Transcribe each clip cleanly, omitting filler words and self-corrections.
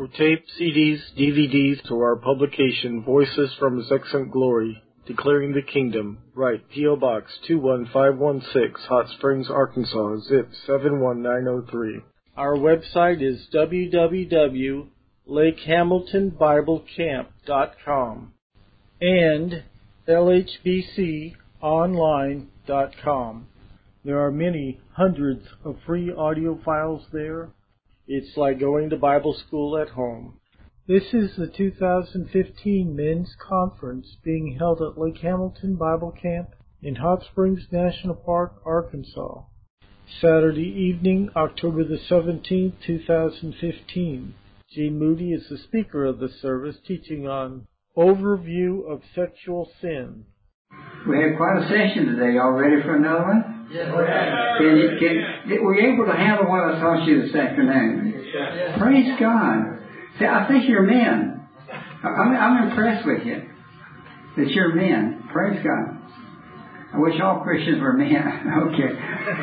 For tape, CDs, DVDs, to our publication, Voices from His Excellent Glory, Declaring the Kingdom, write P.O. Box 21516, Hot Springs, Arkansas, zip 71903. Our website is www.lakehamiltonbiblecamp.com and lhbconline.com. There are many hundreds of free audio files there. It's like going to Bible school at home. This is the 2015 Men's Conference being held at Lake Hamilton Bible Camp in Hot Springs National Park, Arkansas. Saturday evening, October the 17th, 2015. G. Moody is the speaker of the service, teaching on Overview of Sexual Sin. We had quite a session today. Y'all ready for another one? Yes. Were you able to handle what I taught you this afternoon? Yes. Praise God. See, I think you're men. I'm impressed with you that you're men. Praise God. I wish all Christians were men. Okay.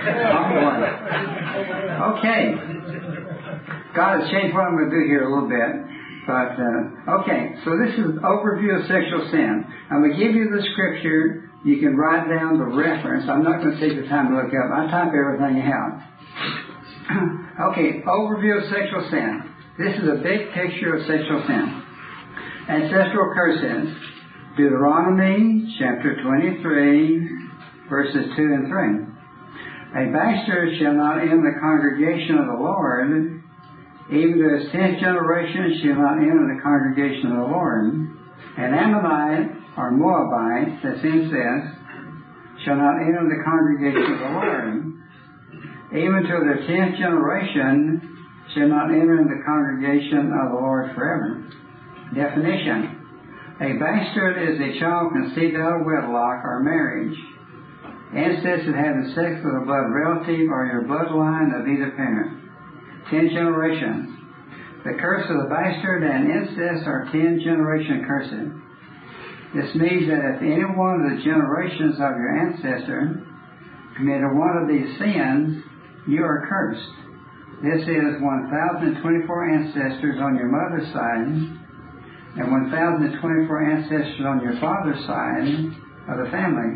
Okay. God has changed what I'm going to do here a little bit. But, okay, so this is an overview of sexual sin. I'm going to give you the scripture. You can write down the reference. I'm not going to take the time to look up. I type everything out. Okay, overview of sexual sin. This is a big picture of sexual sin. Ancestral curses. Deuteronomy chapter 23, verses 2 and 3. A bastard shall not enter the congregation of the Lord, even to his 10th generation shall not enter the congregation of the Lord. An Ammonite or Moabite, that's incest, shall not enter the congregation of the Lord. Even to their 10th generation shall not enter the congregation of the Lord forever. Definition. A bastard is a child conceived out of wedlock or marriage. Incest is having sex with a blood relative or your bloodline of either parent. 10 generations. The curse of the bastard and incest are 10-generation curses. This means that if any one of the generations of your ancestor committed one of these sins, you are cursed. This is 1,024 ancestors on your mother's side and 1,024 ancestors on your father's side of the family.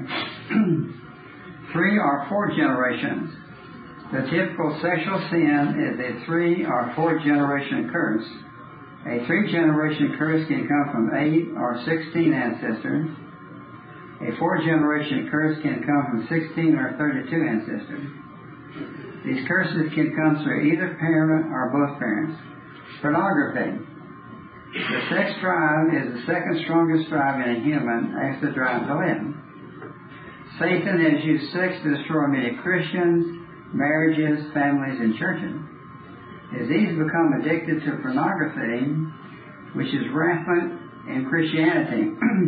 3 or 4 generations. The typical sexual sin is a 3 or 4 generation curse. A 3-generation curse can come from 8 or 16 ancestors. A 4-generation curse can come from 16 or 32 ancestors. These curses can come through either parent or both parents. Pornography. The sex drive is the second strongest drive in a human after the drive to live. Satan has used sex to destroy many Christians, marriages, families, and churches. As these become addicted to pornography, which is rampant in Christianity,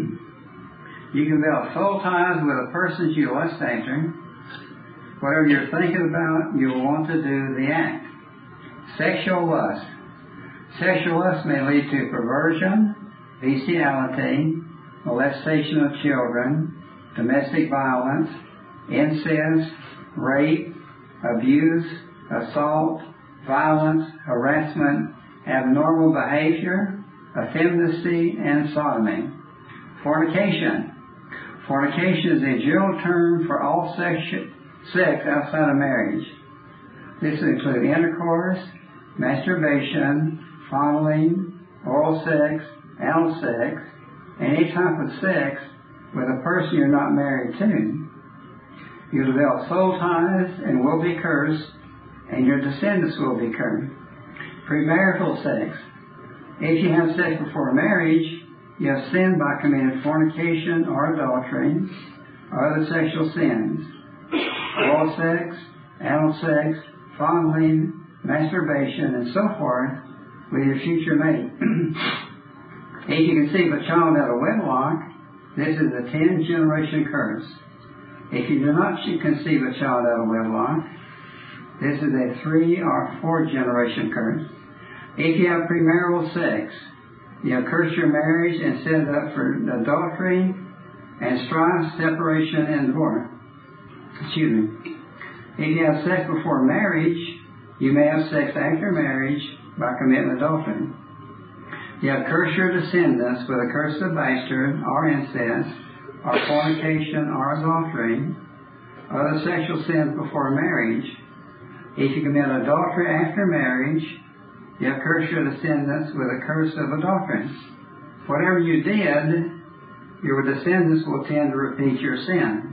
you can build soul ties with the persons you lust after. Whatever you're thinking about, you will want to do the act. Sexual lust. Sexual lust may lead to perversion, bestiality, molestation of children, domestic violence, incest, rape, abuse, assault, violence, harassment, abnormal behavior, effeminacy, and sodomy. Fornication. Fornication is a general term for all sex outside of marriage. This includes intercourse, masturbation, fondling, oral sex, anal sex, any type of sex with a person you're not married to. You develop soul ties and will be cursed, and your descendants will be cursed. Premarital sex. If you have sex before marriage, you have sinned by committing fornication or adultery or other sexual sins. Oral sex, anal sex, fondling, masturbation, and so forth with your future mate. If you conceive a child out of wedlock, this is a 10-generation curse. If you do not conceive a child out of wedlock, this is a 3 or 4-generation curse. If you have premarital sex, you have cursed your marriage and set it up for adultery and strife, separation, and divorce. Excuse me. If you have sex before marriage, you may have sex after marriage by committing adultery. Yet curse your descendants with a curse of bastard, or incest, or fornication, or adultery, other sexual sins before marriage. If you commit adultery after marriage, yet curse your descendants with a curse of adultery. Whatever you did, your descendants will tend to repeat your sin.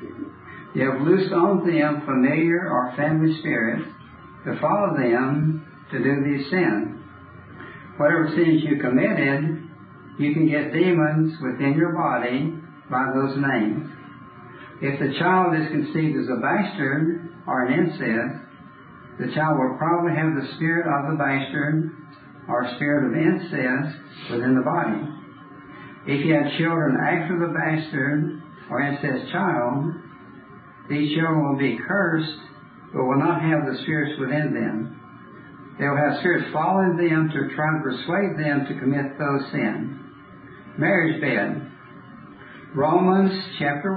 You have loosed on them familiar or family spirits to follow them to do these sins. Whatever sins you committed, you can get demons within your body by those names. If the child is conceived as a bastard or an incest, the child will probably have the spirit of the bastard or spirit of incest within the body. If you had children after the bastard or incest child, these children will be cursed, but will not have the spirits within them. They will have spirits following them to try to persuade them to commit those sins. Marriage bed. Romans chapter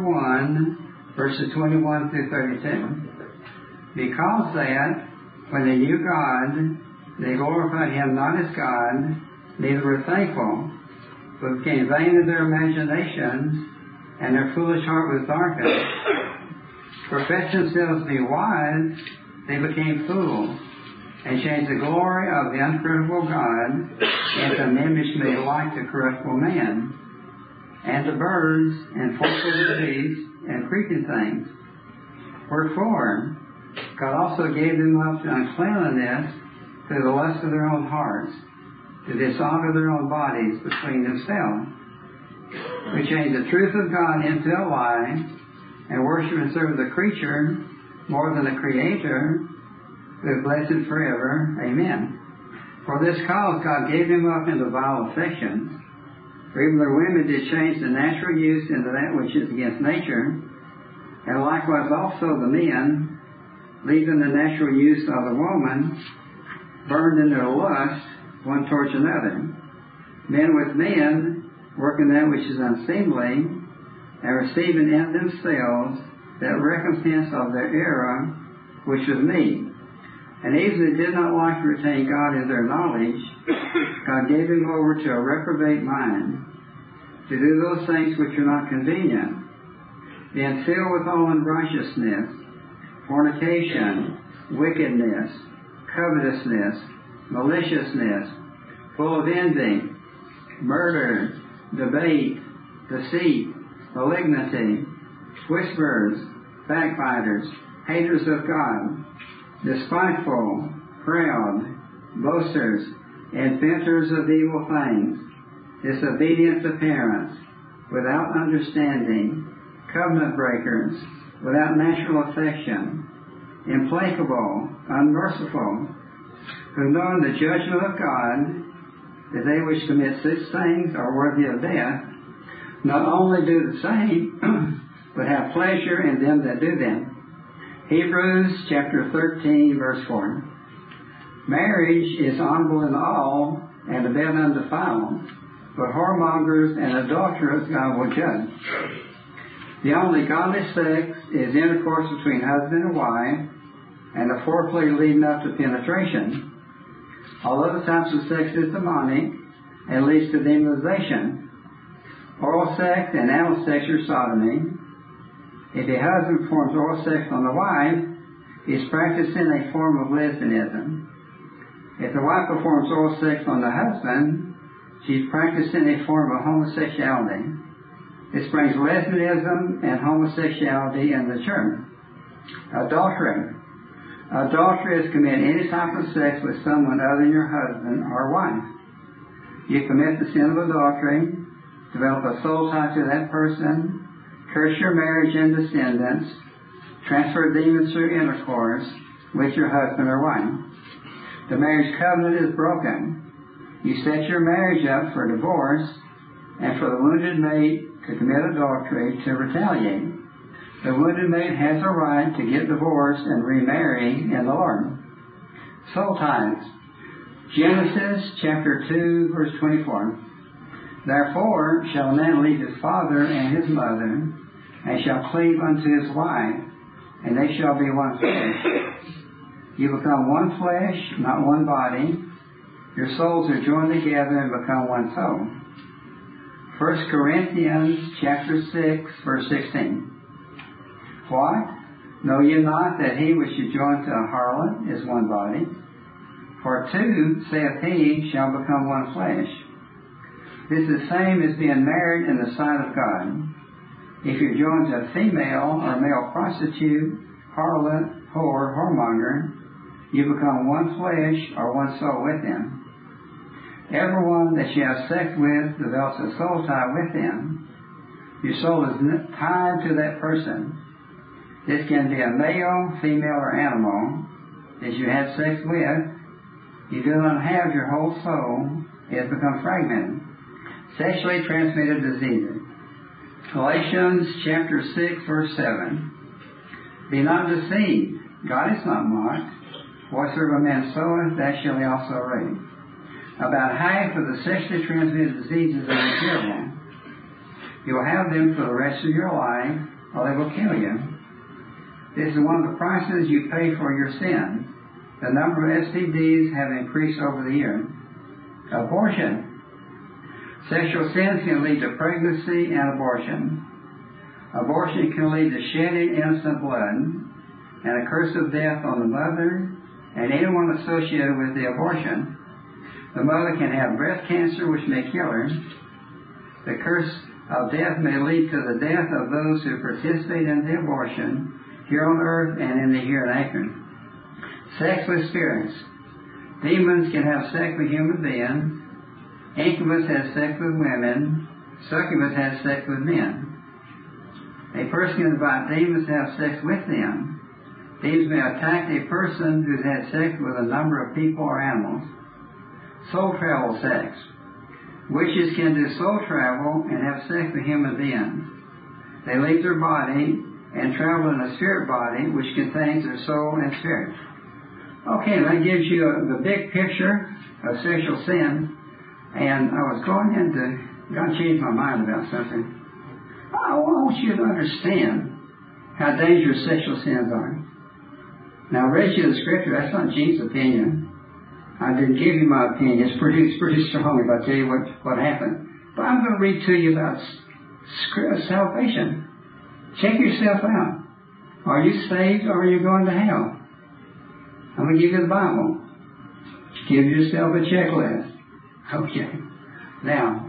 1, verses 21 through 32. Because that, when they knew God, they glorified Him not as God, neither were thankful, but became vain in their imaginations, and their foolish heart was darkened. Professing themselves to be wise, they became fools, and changed the glory of the uncorruptible God into an image made like the corruptible man, and to birds, and four-footed beasts, and creeping things. Wherefore, God also gave them up to uncleanness through the lust of their own hearts, to dishonor their own bodies between themselves, who changed the truth of God into a lie, and worship and serve the creature more than the Creator, who is blessed forever. Amen. For this cause God gave them up into vile affections. For even their women did change the natural use into that which is against nature, and likewise also the men, leaving the natural use of the woman, burned in their lust one towards another. Men with men, working that which is unseemly, and receiving in themselves that recompense of their error, which was meat. And even they did not like to retain God in their knowledge, God gave them over to a reprobate mind, to do those things which are not convenient, being filled with all unrighteousness, fornication, wickedness, covetousness, maliciousness, full of envy, murder, debate, deceit, malignity, whisperers, backbiters, haters of God, despiteful, proud, boasters, inventors of evil things, disobedient to parents, without understanding, covenant breakers, without natural affection, implacable, unmerciful, who knowing the judgment of God, that they which commit such things are worthy of death, not only do the same, but have pleasure in them that do them. Hebrews chapter 13, verse 4. Marriage is honorable in all, and a bed undefiled, but whoremongers and adulterers God will judge. The only godly sex is intercourse between husband and wife, and the foreplay leading up to penetration. All other types of sex is demonic and leads to demonization. Oral sex and anal sex are sodomy. If a husband performs oral sex on the wife, he is practicing a form of lesbianism. If the wife performs oral sex on the husband, she is practicing a form of homosexuality. This brings lesbianism and homosexuality in the church. Adultery. Adultery is committing any type of sex with someone other than your husband or wife. You commit the sin of adultery, develop a soul tie to that person, curse your marriage and descendants, transfer demons through intercourse with your husband or wife. The marriage covenant is broken. You set your marriage up for divorce and for the wounded mate to commit adultery to retaliate. The wounded mate has a right to get divorced and remarry in the Lord. Soul ties. Genesis chapter 2, verse 24. Therefore shall a man leave his father and his mother, and shall cleave unto his wife, and they shall be one flesh. You become one flesh, not one body. Your souls are joined together and become one soul. 1 Corinthians chapter 6, verse 16. What? Know ye not that he which is joined to a harlot is one body? For two, saith he, shall become one flesh. This is the same as being married in the sight of God. If you're joined to a female or male prostitute, harlot, whore, whoremonger, you become one flesh or one soul with him. Everyone that you have sex with develops a soul tie with him. Your soul is tied to that person. This can be a male, female, or animal that you had sex with. You do not have your whole soul. It has become fragmented. Sexually transmitted diseases. Galatians chapter 6, verse 7. Be not deceived. God is not mocked. Whatsoever a man soweth, that shall he also reap. About half of the sexually transmitted diseases are incurable. You will have them for the rest of your life, or they will kill you. This is one of the prices you pay for your sins. The number of STDs have increased over the years. Abortion. Sexual sins can lead to pregnancy and abortion. Abortion can lead to shedding innocent blood and a curse of death on the mother and anyone associated with the abortion. The mother can have breast cancer, which may kill her. The curse of death may lead to the death of those who participate in the abortion here on earth and in the hereafter. Sex with spirits. Demons can have sex with human beings. Incubus has sex with women. Succubus has sex with men. A person can invite demons to have sex with them. Demons may attack a person who's had sex with a number of people or animals. Soul travel sex. Witches can do soul travel and have sex with human beings. They leave their body and travel in a spirit body which contains their soul and spirit. Okay, that gives you the big picture of sexual sin. And I was going into, God changed my mind about something. I want you to understand how dangerous sexual sins are. Now, I read you the scripture. That's not Jesus' opinion. I didn't give you my opinion. It's pretty strong if I tell you what happened. But I'm going to read to you about salvation. Check yourself out. Are you saved or are you going to hell? I'm going to give you the Bible. Give yourself a checklist. Okay. Now,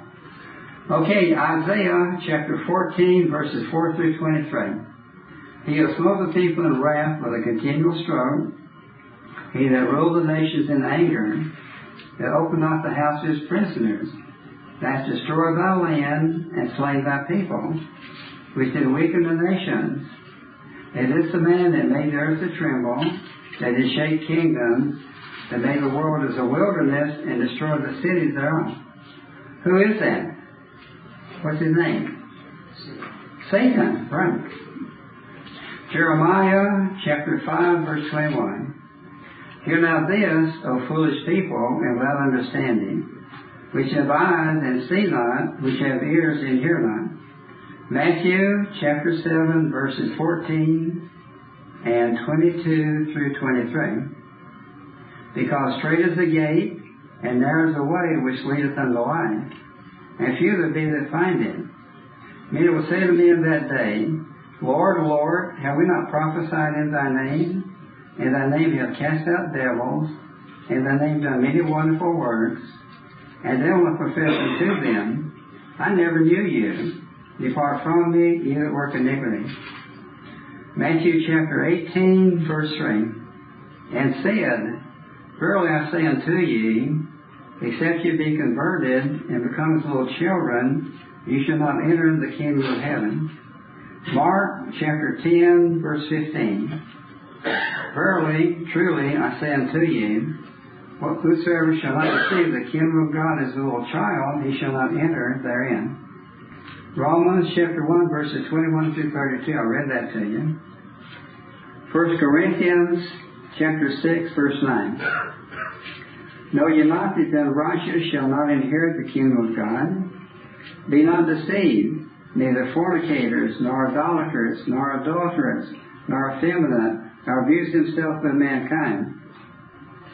Isaiah chapter 14, verses 4 through 23. He has smote the people in wrath with a continual stroke. He that ruled the nations in anger, that opened not the house of his prisoners, that hath destroyed thy land and slain thy people, which did weaken the nations. It is the man that made the earth to tremble, that did shake kingdoms, that made the world as a wilderness and destroyed the cities thereof. Who is that? What's his name? Satan, right. Jeremiah chapter 5, verse 21. Hear now this, O foolish people, and without understanding, which have eyes and see not, which have ears and hear not. Matthew chapter 7, verses 14 and 22 through 23. Because straight is the gate, and narrow is the way which leadeth unto life, and few there be that find it. Many will say to me in that day, Lord, Lord, have we not prophesied in thy name? In thy name we have cast out devils, in thy name done many wonderful works. And then will profess unto them, I never knew you. Depart from me, ye that work iniquity. Matthew chapter 18, verse 3. And said, Verily I say unto ye, except ye be converted and become as little children, you shall not enter the kingdom of heaven. Mark chapter 10, verse 15. Verily, truly, I say unto you, whosoever shall not receive the kingdom of God as a little child, he shall not enter therein. Romans chapter 1, verses 21 through 32. I read that to you. 1 Corinthians chapter 6, verse 9. Know ye not that the unrighteous shall not inherit the kingdom of God? Be not deceived, neither fornicators, nor idolaters, nor adulterers, nor effeminate, nor abuse himself with mankind.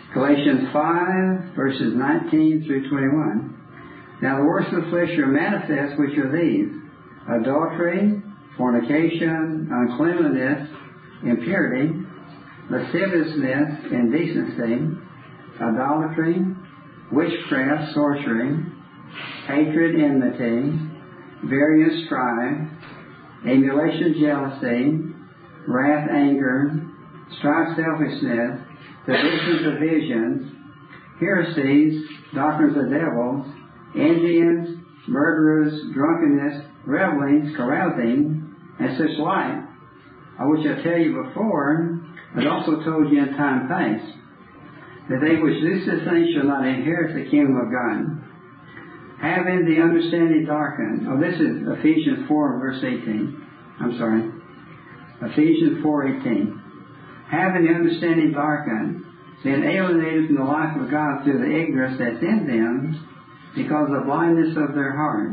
Galatians 5, verses 19 through 21. Now the works of the flesh are manifest, which are these: adultery, fornication, uncleanliness, impurity, lasciviousness, indecency, idolatry, witchcraft, sorcery, hatred, enmity, various strife, emulation, jealousy, wrath, anger, strife, selfishness, divisions, heresies, doctrines of devils, envyings, murderers, drunkenness, revelings, carousing, and such like, which I tell you before, but also told you in time past, that they which do such things shall not inherit the kingdom of God. Having the understanding darkened. Oh, this is Ephesians 4, verse 18. I'm sorry. Ephesians 4:18. Having the understanding darkened, being alienated from the life of God through the ignorance that's in them, because of the blindness of their heart.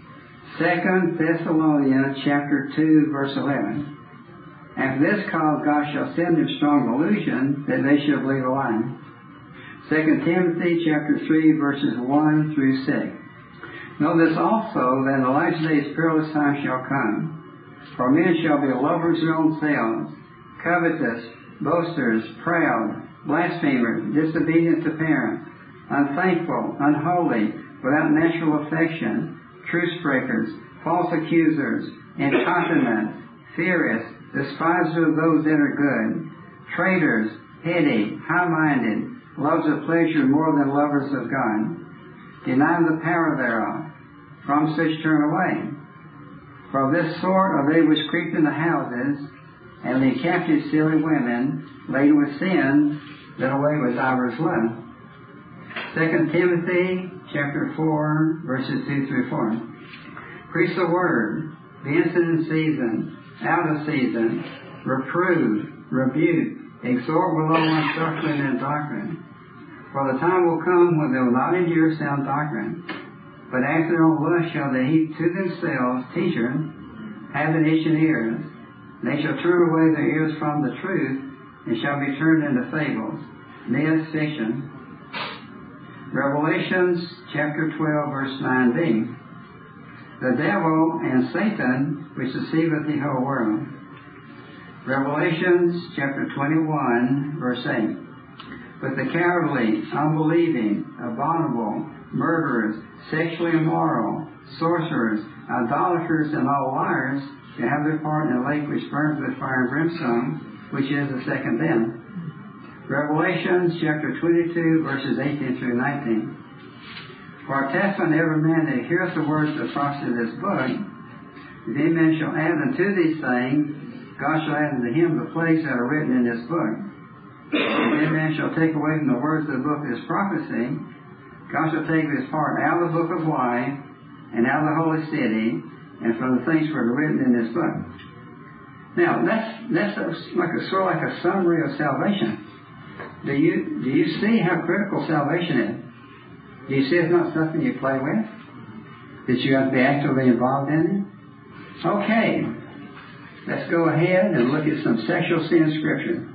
2 Thessalonians chapter 2, verse 11. And for this cause God shall send them strong delusion, that they shall believe a lie. 2 Timothy chapter 3, verses 1 through 6. Know this also, that in the last days perilous times shall come. For men shall be lovers of their own selves, covetous, boasters, proud, blasphemers, disobedient to parents, unthankful, unholy, without natural affection, truce breakers, false accusers, incontinent, furious, despisers of those that are good, traitors, heady, high-minded, lovers of pleasure more than lovers of God, denying the power thereof. From such turn away. For of this sort are they which creep into houses, and lead captive silly women, laden with sin, led away with divers lusts. 2 Timothy chapter 4, verses 2 through 4. Preach the word, be instant in season, out of season, reprove, rebuke, exhort with all long-suffering and doctrine. For the time will come when they will not endure sound doctrine, but after their own lust shall they heap to themselves teachers, having itching ears. They shall turn away their ears from the truth, and shall be turned into fables, myths, fiction. Revelations chapter 12, verse 9b. The devil and Satan, which deceiveth the whole world. Revelations chapter 21, verse 8. But the cowardly, unbelieving, abominable, murderers, sexually immoral, sorcerers, idolaters, and all liars shall have their part in the lake which burns with fire and brimstone, which is the second death. Revelations chapter 22, verses 18 through 19. For I testify to every man that heareth the words of the prophecy of this book, if any man shall add unto these things, God shall add unto him the plagues that are written in this book. If any man shall take away from the words of the book of this prophecy, God shall take his part out of the book of life, and out of the holy city, and from the things that are written in this book. Now, that's sort of like a summary of salvation. Do you see how critical salvation is? Do you see it's not something you play with? That you have to be actively involved in it? Okay. Let's go ahead and look at some sexual sin scripture.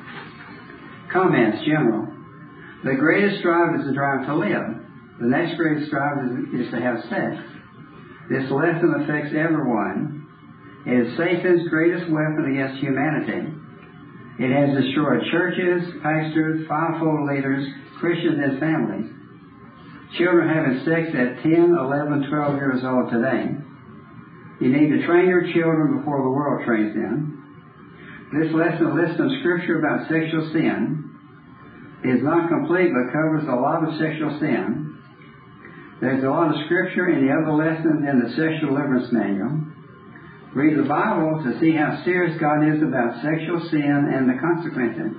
Comments, general. The greatest drive is the drive to live. The next greatest drive is to have sex. This lesson affects everyone. It is Satan's greatest weapon against humanity. It has destroyed churches, pastors, fivefold leaders, Christians, and families. Children are having sex at 10, 11, 12 years old today. You need to train your children before the world trains them. This lesson lists some scripture about sexual sin. It is not complete, but covers a lot of sexual sin. There's a lot of scripture in the other lessons in the Sexual Deliverance Manual. Read the Bible to see how serious God is about sexual sin and the consequences.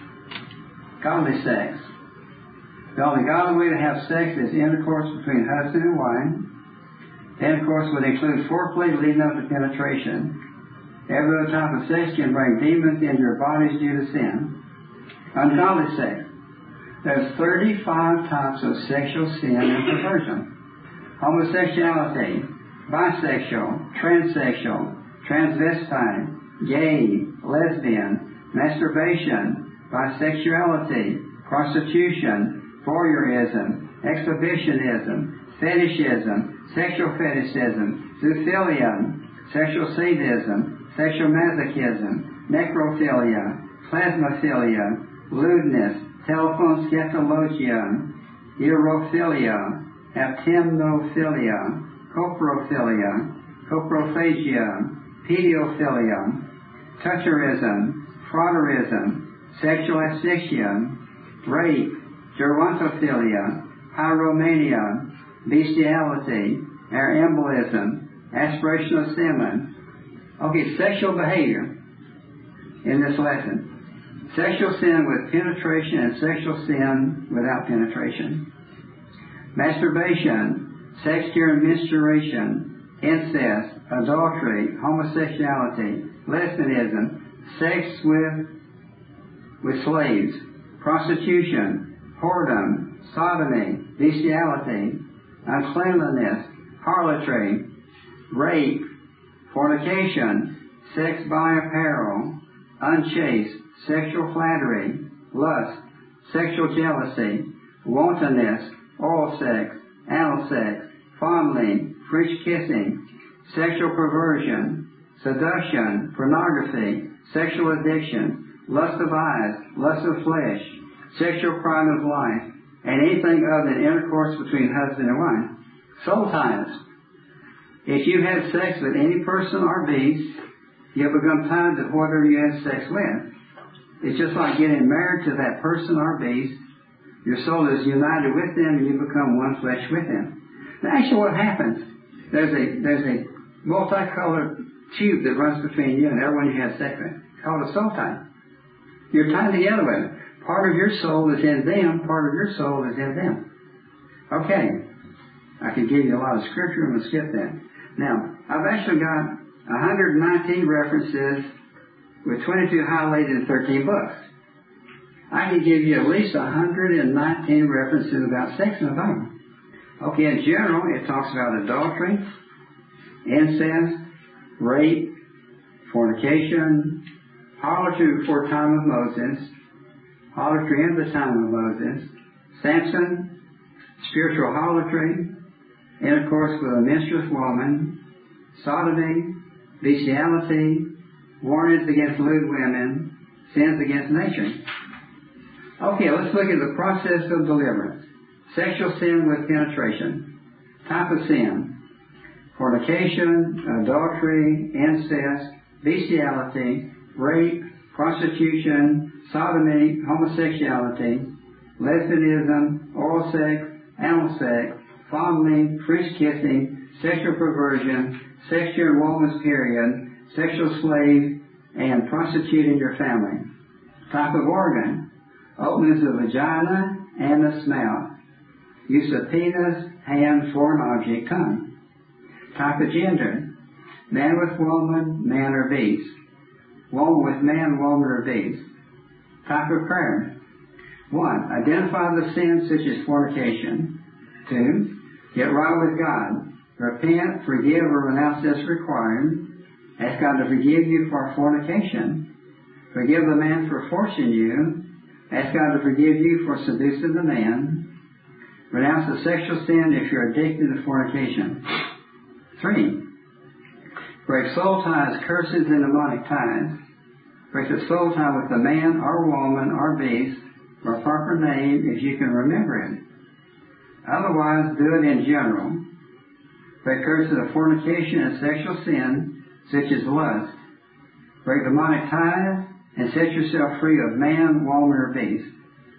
Godly sex. The only godly way to have sex is intercourse between husband and wife. Intercourse would include foreplay leading up to penetration. Every other type of sex can bring demons into your bodies due to sin. Ungodly sex. There's 35 types of sexual sin and perversion. Homosexuality, bisexual, transsexual, transvestite, gay, lesbian, masturbation, bisexuality, prostitution, voyeurism, exhibitionism, fetishism, sexual fetishism, zoophilia, sexual sadism, sexual masochism, necrophilia, plasmaphilia, lewdness, telephone scatologia, erophilia, aptemnophilia, coprophilia, coprophagia, pedophilia, toucherism, frauderism, sexual asphyxia, rape, gerontophilia, pyromania, bestiality, air embolism, aspiration of semen. Okay, sexual behavior in this lesson. Sexual sin with penetration and sexual sin without penetration. Masturbation, sex during menstruation, incest, adultery, homosexuality, lesbianism, sex with slaves, prostitution, whoredom, sodomy, bestiality, uncleanliness, harlotry, rape, fornication, sex by apparel, unchaste, sexual flattery, lust, sexual jealousy, wantonness, oral sex, anal sex, fondling, French kissing, sexual perversion, seduction, pornography, sexual addiction, lust of eyes, lust of flesh, sexual pride of life, and anything other than intercourse between husband and wife. Soul ties. If you have sex with any person or beast, you have become tied to whatever you have sex with. It's just like getting married to that person or beast. Your soul is united with them and you become one flesh with them. Now actually what happens, there's a multicolored tube that runs between you and everyone you have sex with, called a soul tie. You're tied together with them. Part of your soul is in them, part of your soul is in them. Okay. I could give you a lot of scripture, I'm going to skip that. Now, I've actually got 119 references with 22 highlighted in 13 books. I can give you at least 119 references about sex in the Bible. Okay, in general, it talks about adultery, incest, rape, fornication, harlotry before the time of Moses, harlotry in the time of Moses, Samson, spiritual harlotry, intercourse with a menstruous woman, sodomy, bestiality, warnings against lewd women, sins against nature. Okay, let's look at the process of deliverance. Sexual sin with penetration. Type of sin. Fornication, adultery, incest, bestiality, rape, prostitution, sodomy, homosexuality, lesbianism, oral sex, anal sex, fondling, French kissing, sexual perversion, sex during woman's period, sexual slave, and prostituting your family. Type of organ. Openings of vagina and the snout. Use of penis, hand, foreign object, tongue. Type of gender. Man with woman, man or beast. Woman with man, woman or beast. Type of prayer. 1. Identify the sins such as fornication. 2. Get right with God. Repent, forgive, or renounce as required. Ask God to forgive you for fornication. Forgive the man for forcing you. Ask God to forgive you for seducing the man. Renounce the sexual sin if you're addicted to fornication. 3. Break soul ties, curses, and demonic ties. Break the soul tie with the man or woman or beast or proper name if you can remember it. Otherwise, do it in general. Break curses of fornication and sexual sin, such as lust. Break demonic ties and set yourself free of man, woman, or beast.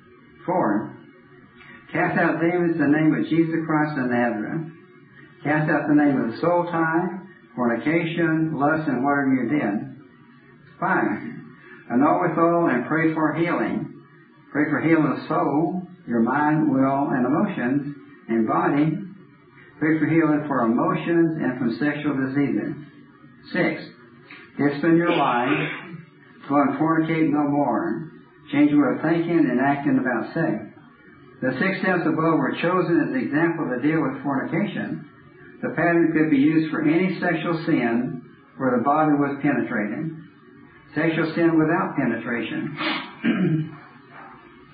4. Cast out demons in the name of Jesus Christ of Nazareth. Cast out the name of the soul tie, fornication, lust, and whatever you did. 5. Anoint with oil and pray for healing. Pray for healing of soul, your mind, will, and emotions, and body. Pray for healing for emotions and from sexual diseases. 6. Discipline your life. Go and fornicate no more. Change your way of thinking and acting about sex. The 6 steps above were chosen as an example to deal with fornication. The pattern could be used for any sexual sin where the body was penetrated. Sexual sin without penetration.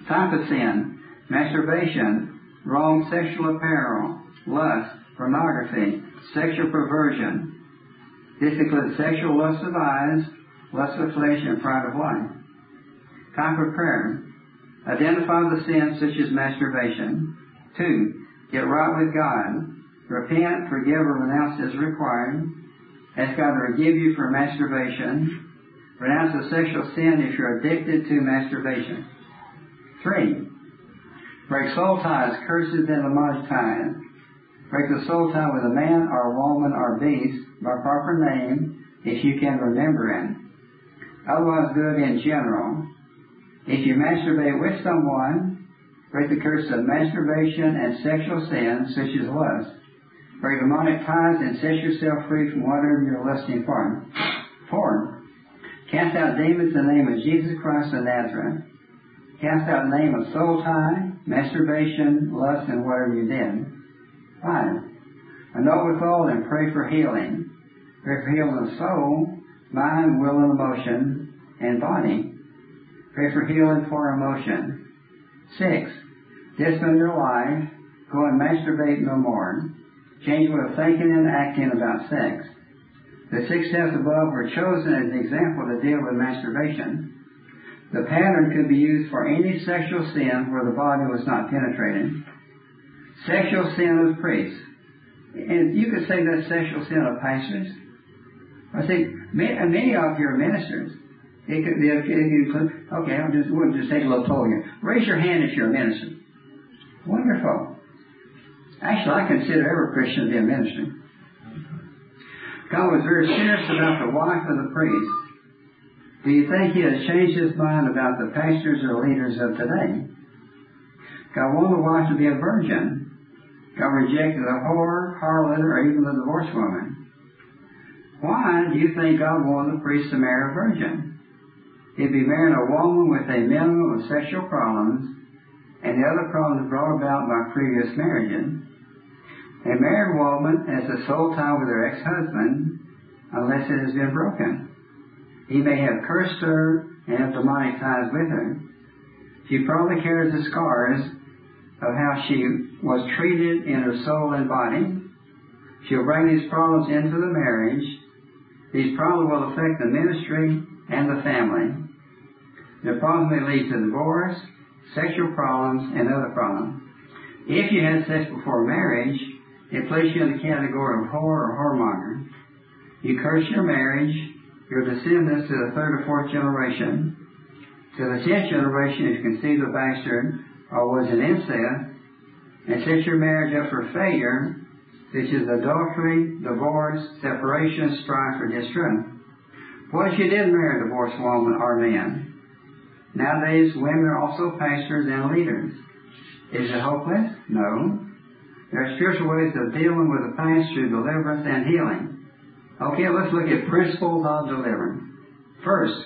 Type of sin: masturbation, wrong sexual apparel, lust, pornography, sexual perversion. This includes sexual lust of eyes, lust of flesh, and pride of life. Type of prayer: identify the sins such as masturbation. 2. Get right with God. Repent, forgive, or renounce as required. Ask God to forgive you for masturbation. Renounce a sexual sin if you're addicted to masturbation. 3. Break soul ties, curses, and demonic ties. Break the soul tie with a man or a woman or beast by proper name if you can remember it. Otherwise do it in general. If you masturbate with someone, break the curse of masturbation and sexual sins such as lust. Break demonic ties and set yourself free from whatever you're lusting for. 4. Cast out demons in the name of Jesus Christ of Nazareth. Cast out in the name of soul tie, masturbation, lust, and whatever you did. 5. Anoint with oil and pray for healing. Pray for healing of soul, mind, will, and emotion, and body. Pray for healing for emotion. 6. Discipline your life. Go and masturbate no more. Change way of thinking and acting about sex. The 6 steps above were chosen as an example to deal with masturbation. The pattern could be used for any sexual sin where the body was not penetrated. Sexual sin of priests. And you could say that's sexual sin of pastors. I think many of you are ministers. Okay, we'll just take a little poll here. Raise your hand if you're a minister. Wonderful. Actually, I consider every Christian to be a minister. God was very serious about the wife of the priest. Do you think He has changed His mind about the pastors or leaders of today? God wanted the wife to be a virgin. God rejected a whore, harlot, or even the divorced woman. Why do you think God wanted the priest to marry a virgin? He'd be marrying a woman with a minimum of sexual problems and the other problems brought about by previous marriages. A married woman has a soul tie with her ex-husband unless it has been broken. He may have cursed her and have demonic ties with her. She probably carries the scars of how she was treated in her soul and body. She'll bring these problems into the marriage. These problems will affect the ministry and the family. The problems may lead to divorce, sexual problems, and other problems. If you had sex before marriage, it places you in the category of whore or whoremonger. You curse your marriage, your descendants to the 3rd or 4th generation. To the 10th generation, if you conceived a bastard or was an incest, and set your marriage up for failure, such as adultery, divorce, separation, strife, or distrust. What if you did marry a divorced woman or man? Nowadays, women are also pastors and leaders. Is it hopeless? No. There are spiritual ways of dealing with the past through deliverance and healing. Okay, let's look at principles of deliverance. First,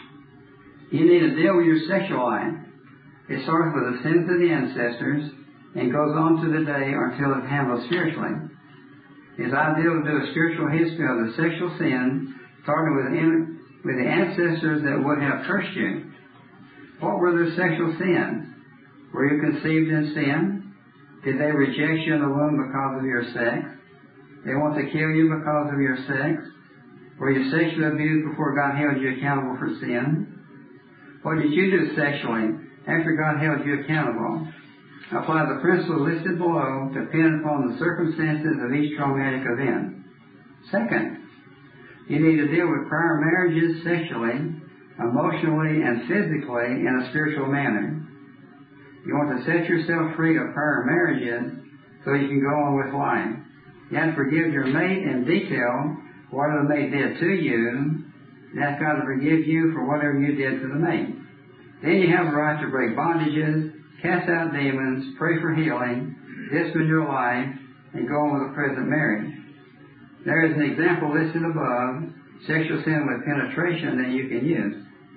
you need to deal with your sexual life. It starts with the sins of the ancestors and goes on to the day until it's handled spiritually. It's ideal to do a spiritual history of the sexual sin, starting with the ancestors that would have cursed you. What were their sexual sins? Were you conceived in sin? Did they reject you in the womb because of your sex? They want to kill you because of your sex? Were you sexually abused before God held you accountable for sin? What did you do sexually after God held you accountable? Apply the principles listed below, depending upon the circumstances of each traumatic event. Second, you need to deal with prior marriages sexually, emotionally, and physically in a spiritual manner. You want to set yourself free of prior marriages so you can go on with life. You have to forgive your mate in detail whatever the mate did to you, and ask God to forgive you for whatever you did to the mate. Then you have the right to break bondages, cast out demons, pray for healing, discipline your life, and go on with the present marriage. There is an example listed above, sexual sin with penetration, that you can use.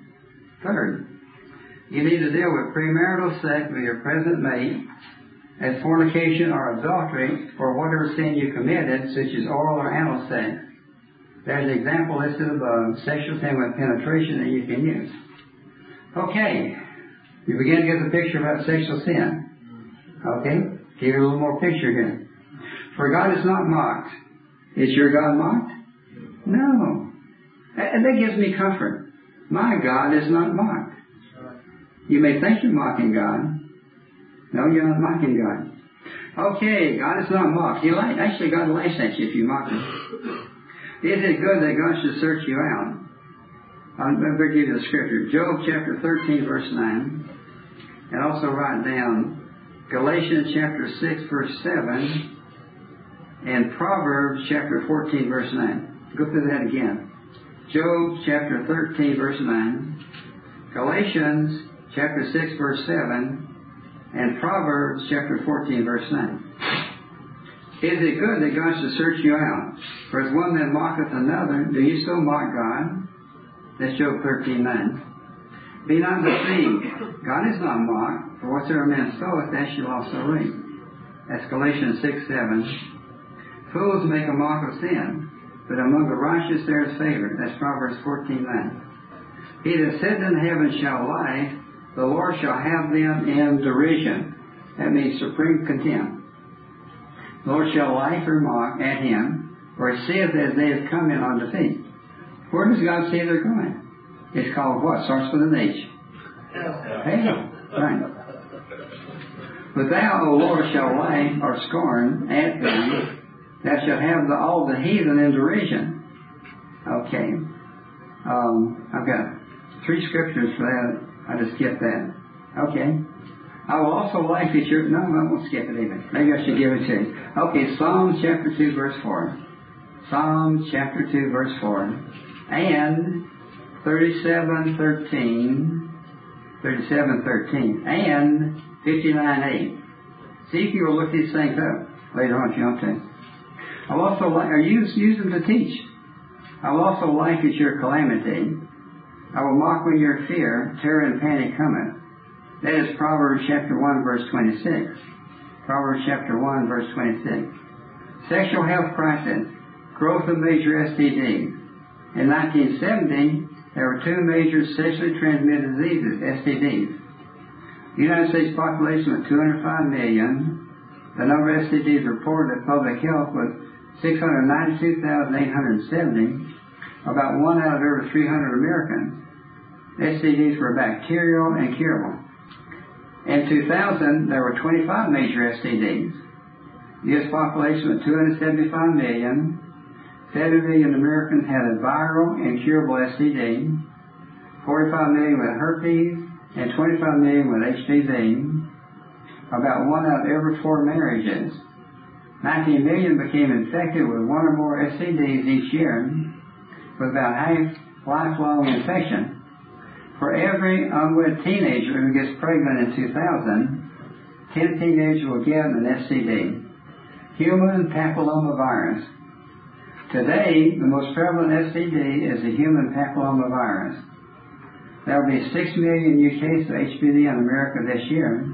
Third, you need to deal with premarital sex with your present mate as fornication or adultery or whatever sin you committed, such as oral or anal sex. There's an example listed above, sexual sin with penetration, that you can use. Okay, You begin to get the picture about sexual sin. Okay? Give you a little more picture here. For God is not mocked. Is your God mocked? No. And that gives me comfort. My God is not mocked. You may think you're mocking God. No, you're not mocking God. Okay, God is not mocked. Actually, God laughs at you if you mock Him. Is it good that God should search you out? I'm going to give you the scripture. Job chapter 13, verse 9. And also write down Galatians chapter 6, verse 7. And Proverbs chapter 14, verse 9. Go through that again. Job chapter 13, verse 9. Galatians chapter 6, verse 7. And Proverbs chapter 14, verse 9. Is it good that God should search you out? For as one that mocketh another, do you still mock God? That's Job 13, 9. Be not deceived. God is not mocked. For whatsoever man soweth, that shall also reap. That's Galatians 6, 7. Fools make a mock of sin, but among the righteous there is favor. That's Proverbs 14, 9. He that sitteth in heaven shall laugh. The Lord shall have them in derision. That means supreme contempt. The Lord shall laugh or mock at him, for he seeth as they have come in on defeat. Where does God say they're going? It's called what? Starts with an H. Hell. Right. But thou, O Lord, shalt laugh or scorn at them. Thou shalt have all the heathen in derision. Okay. I've got 3 scriptures for that. I just skipped that. Okay. I will also laugh at your... No, I won't skip it either. Maybe I should give it to you. Okay, Psalms chapter 2, verse 4. Psalms chapter 2, verse 4. And 37:13. And 59:8. See if you will look these things up later on if you want to. I'll also use them to teach. I will also laugh at your calamity. I will mock when your fear, terror, and panic cometh. That is Proverbs chapter 1, verse 26. Proverbs chapter 1, verse 26. Sexual health crisis. Growth of major STDs. In 1970, there were 2 major sexually transmitted diseases, STDs. The United States population was 205 million. The number of STDs reported at public health was 692,870. About 1 out of every 300 Americans. STDs were bacterial and curable. In 2000, there were 25 major STDs. The U.S. population was 275 million. 7 million Americans had a viral and curable STD. 45 million with herpes and 25 million with HPV. About 1 out of every 4 marriages. 19 million became infected with 1 or more STDs each year, with about half lifelong infection. For every unwed teenager who gets pregnant in 2000, 10 teenagers will get an STD. Human papillomavirus. Today, the most prevalent STD is the human papillomavirus. There will be 6 million new cases of HPV in America this year.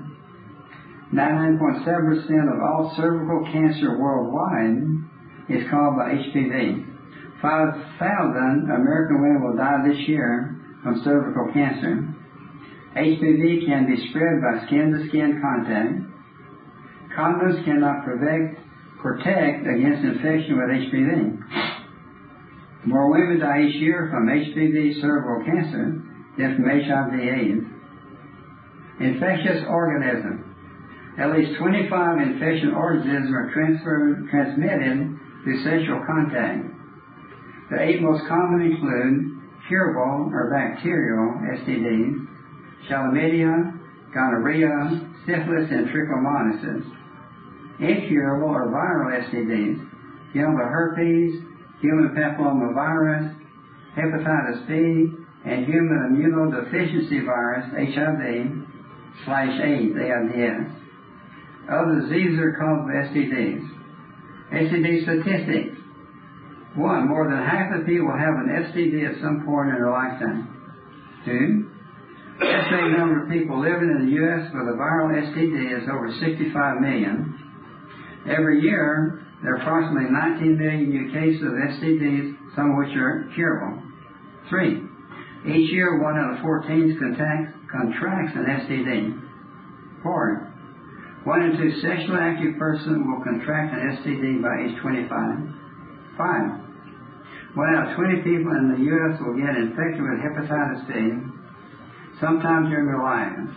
99.7% of all cervical cancer worldwide is caused by HPV. 5,000 American women will die this year from cervical cancer. HPV can be spread by skin-to-skin contact. Condoms cannot protect against infection with HPV. More women die each year from HPV cervical cancer than from HIV/AIDS. Infectious organism. At least 25 infectious organisms are transmitted through sexual contact. The 8 most common include curable or bacterial STDs, chlamydia, gonorrhea, syphilis, and trichomoniasis. Incurable or viral STDs, genital herpes, human papillomavirus, hepatitis B, and human immunodeficiency virus, HIV/AIDS, AIDS. Other diseases are caused by STDs. STD statistics. 1, more than half of people have an STD at some point in their lifetime. 2, the estimated number of people living in the U.S. with a viral STD is over 65 million. Every year, there are approximately 19 million new cases of STDs, some of which are curable. 3, each year 1 out of 4 teens contracts an STD. 4. 1 in 2 sexually active persons will contract an STD by age 25. 5. 1 out of 20 people in the U.S. will get infected with hepatitis B sometime during their lives.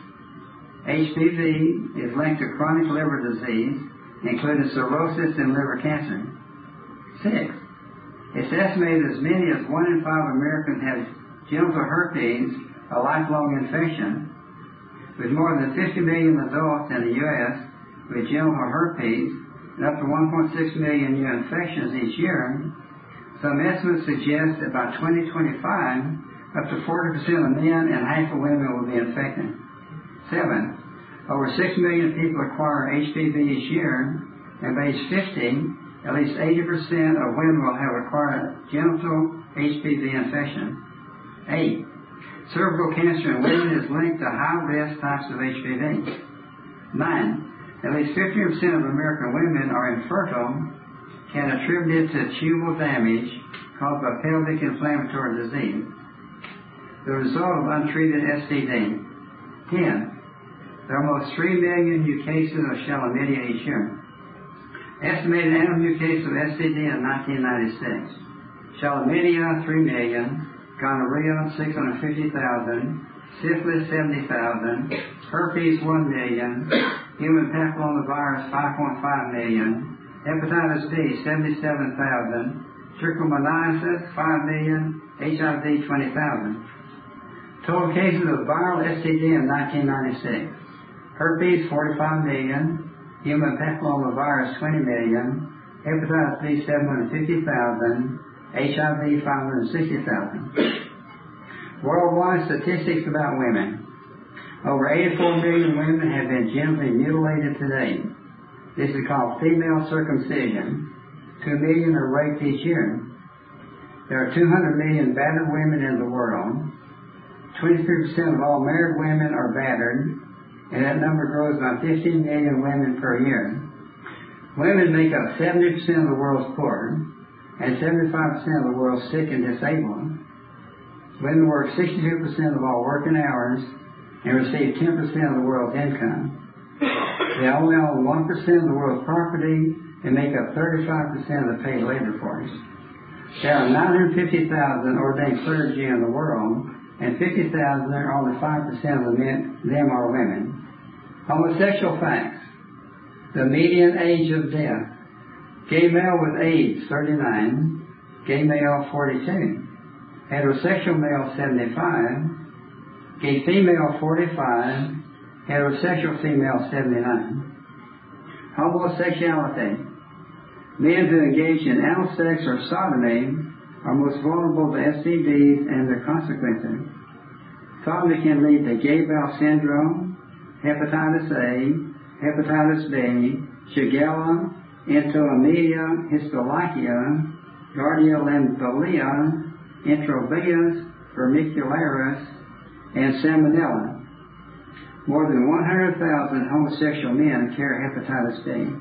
HPV is linked to chronic liver disease, including cirrhosis and liver cancer. 6. It's estimated as many as 1 in 5 Americans have genital herpes, a lifelong infection. With more than 50 million adults in the U.S. with genital herpes and up to 1.6 million new infections each year, some estimates suggest that by 2025, up to 40% of men and half of women will be infected. 7. Over 6 million people acquire HPV each year, and by age 50, at least 80% of women will have acquired genital HPV infection. 8. Cervical cancer in women is linked to high-risk types of HPV. 9. At least 50% of American women are infertile, can attribute it to tubal damage caused by pelvic inflammatory disease, the result of untreated STD. 10. There are almost 3 million new cases of chlamydia each year. Estimated annual new cases of STD in 1996. Chlamydia, 3 million. Gonorrhea, 650,000. Syphilis, 70,000. Herpes, 1 million. Human papillomavirus, 5.5 million. Hepatitis B, 77,000. Trichomoniasis, 5 million. HIV, 20,000. Total cases of viral STD in 1996. Herpes, 45 million. Human papillomavirus, 20 million. Hepatitis B, 750,000. HIV, 560,000. Worldwide statistics about women. Over 84 million women have been genitally mutilated today. This is called female circumcision. 2 million are raped each year. There are 200 million battered women in the world. 23% of all married women are battered, and that number grows by 15 million women per year. Women make up 70% of the world's poor, and 75% of the world's sick and disabled. Women work 62% of all working hours and receive 10% of the world's income. They only own 1% of the world's property and make up 35% of the paid labor force. There are 950,000 ordained clergy in the world, and 50,000 are only 5% of them are women. Homosexual facts. The median age of death. Gay male with AIDS, 39. Gay male, 42. Heterosexual male, 75. Gay female, 45. Heterosexual female, 79. Homosexuality. Men who engage in anal sex or sodomy are most vulnerable to STDs and their consequences. Sodomy can lead to gay bowel syndrome, hepatitis A, hepatitis B, Shigella, entomelia, histolycia, gardiolampolia, enterobius, vermicularis, and salmonella. More than 100,000 homosexual men carry hepatitis B.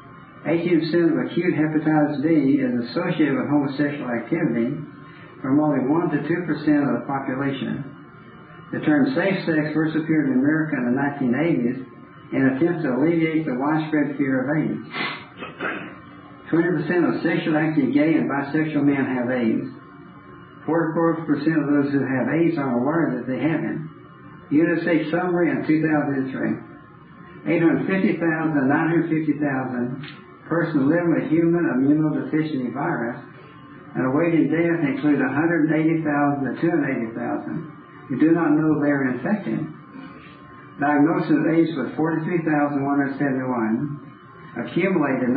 18% of acute hepatitis B is associated with homosexual activity, from only 1 to 2% of the population. The term safe sex first appeared in America in the 1980s in an attempt to alleviate the widespread fear of AIDS. 20% of sexually active gay and bisexual men have AIDS. 44% of those who have AIDS are aware that they have it. USA summary in 2003. 850,000 to 950,000 persons living with human immunodeficiency virus and awaiting death include 180,000 to 280,000 who do not know they are infected. Diagnosis of AIDS was 43,171. Accumulated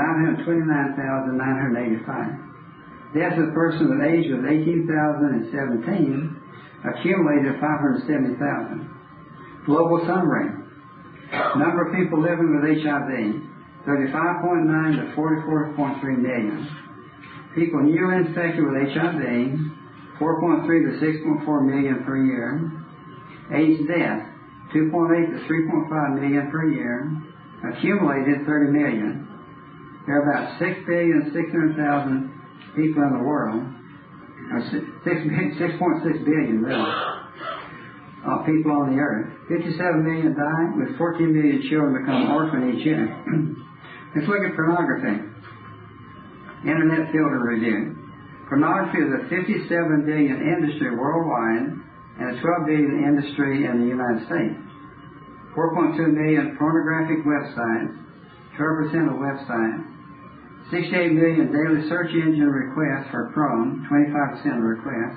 929,985. Deaths of persons with AIDS was 18,017. Accumulated 570,000. Global summary. Number of people living with HIV. 35.9 to 44.3 million. People newly infected with HIV, 4.3 to 6.4 million per year. AIDS death, 2.8 to 3.5 million per year. Accumulated 30 million. There are about 6,600,000 people in the world. Or 6.6 billion, really. people on the earth. 57 million die, with 14 million children become orphaned each year. Let's look at pornography. Internet filter review. Pornography is a 57 billion industry worldwide and a 12 billion industry in the United States. 4.2 million pornographic websites, 12% of websites. 68 million daily search engine requests for Chrome, 25% of requests.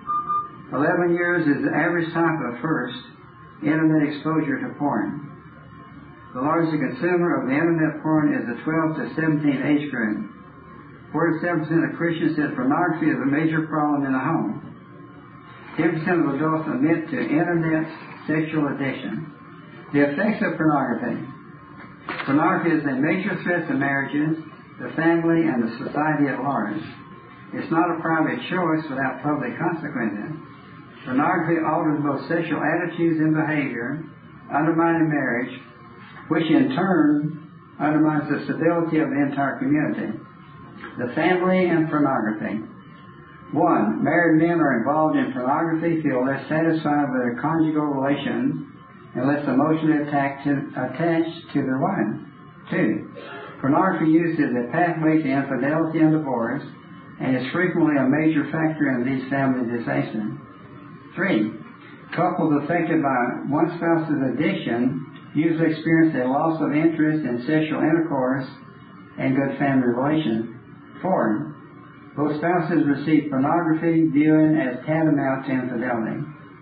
11 years is the average time of first internet exposure to porn. The largest consumer of the internet porn is the 12 to 17 age group. 47% of Christians said pornography is a major problem in the home. 10% of adults admit to internet sexual addiction. The effects of pornography. Pornography is a major threat to marriages, the family, and the society at large. It's not a private choice without public consequences. Pornography alters both sexual attitudes and behavior, undermining marriage, which in turn undermines the stability of the entire community. The family and pornography. 1. Married men are involved in pornography feel less satisfied with their conjugal relations and less emotionally attached to their wives. 2. Pornography use is a pathway to infidelity and divorce and is frequently a major factor in these family disasters. 3. Couples affected by one spouse's addiction usually experience a loss of interest in sexual intercourse and good family relations. 4. Both spouses receive pornography viewing as tantamount to infidelity.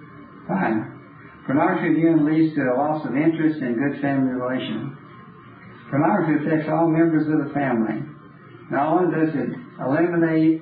5. Pornography viewing leads to a loss of interest in good family relations. Pornography affects all members of the family. Not only does it eliminate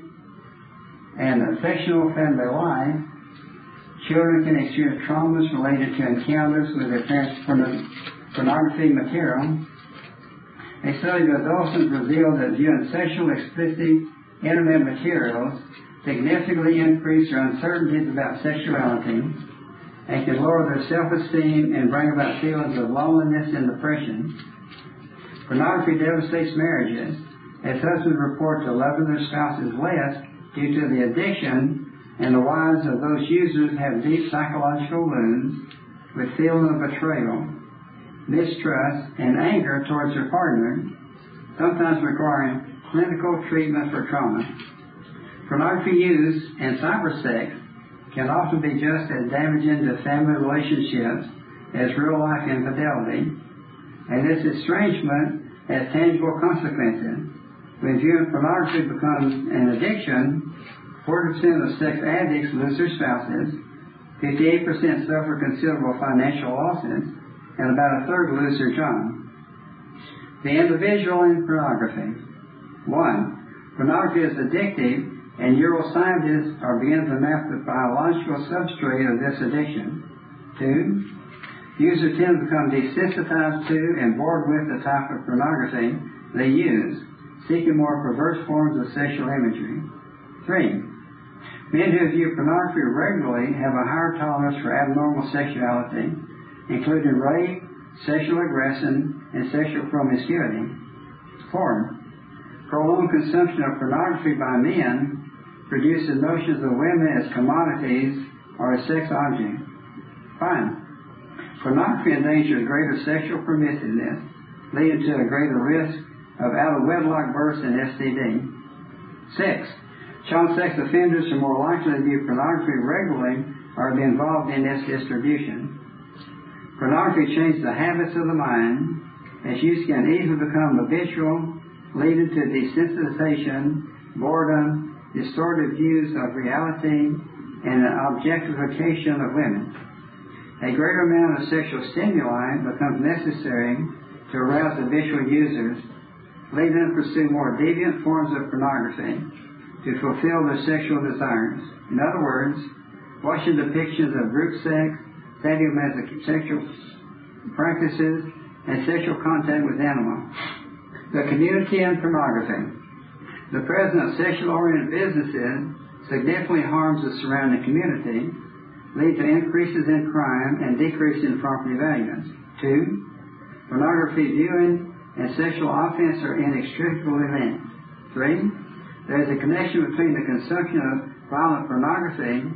an affectional family life, children can experience traumas related to encounters with their parents' pornography material. A study of adolescents revealed that viewing sexual explicit internet materials significantly increase their uncertainties about sexuality and can lower their self-esteem and bring about feelings of loneliness and depression. Pornography devastates marriages, as husbands report to loving their spouses less due to the addiction, and the wives of those users have deep psychological wounds with feeling of betrayal, mistrust, and anger towards their partner, sometimes requiring clinical treatment for trauma. Pornography use and cybersex can often be just as damaging to family relationships as real-life infidelity, and this estrangement has tangible consequences. When viewing pornography becomes an addiction, 40% of sex addicts lose their spouses, 58% suffer considerable financial losses, and about a third lose their job. The individual in pornography. 1. Pornography is addictive, and neuroscientists are beginning to map the biological substrate of this addiction. 2. Users tend to become desensitized to and bored with the type of pornography they use, seeking more perverse forms of sexual imagery. 3. Men who view pornography regularly have a higher tolerance for abnormal sexuality, including rape, sexual aggression, and sexual promiscuity. 4. Prolonged consumption of pornography by men produces notions of women as commodities or as sex objects. 5. Pornography endangers greater sexual promiscuity, leading to a greater risk of out-of-wedlock births and STD. 6. Child sex offenders are more likely to view pornography regularly or be involved in its distribution. Pornography changes the habits of the mind. Its use can easily become habitual, leading to desensitization, boredom, distorted views of reality, and an objectification of women. A greater amount of sexual stimuli becomes necessary to arouse habitual users, leading them to pursue more deviant forms of pornography to fulfill their sexual desires. In other words, watching depictions of group sex, sadomasochistic practices, and sexual contact with animals. The community and pornography. The presence of sexual-oriented businesses significantly harms the surrounding community, leading to increases in crime and decrease in property values. 2. Pornography viewing and sexual offense are inextricably linked. 3. There is a connection between the consumption of violent pornography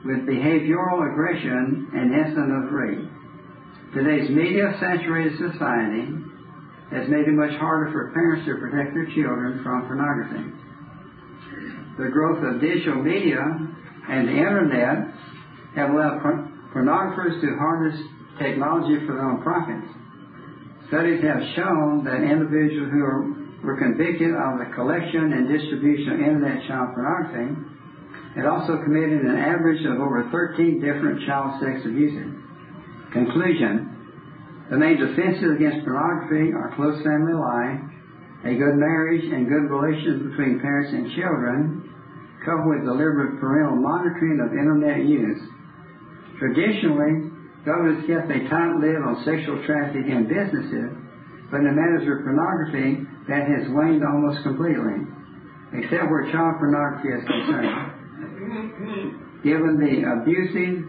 with behavioral aggression and instant of rape. Today's media-saturated society has made it much harder for parents to protect their children from pornography. The growth of digital media and the internet have allowed pornographers to harness technology for their own profits. Studies have shown that individuals who were convicted of the collection and distribution of internet child pornography had also committed an average of over 13 different child sex abuses. Conclusion: the main defenses against pornography are close family life, a good marriage and good relations between parents and children, coupled with deliberate parental monitoring of internet use. Traditionally, governments kept a tight lid on sexual trafficking in businesses, but in the matters of pornography, that has waned almost completely, except where child pornography is concerned. Given the abusive,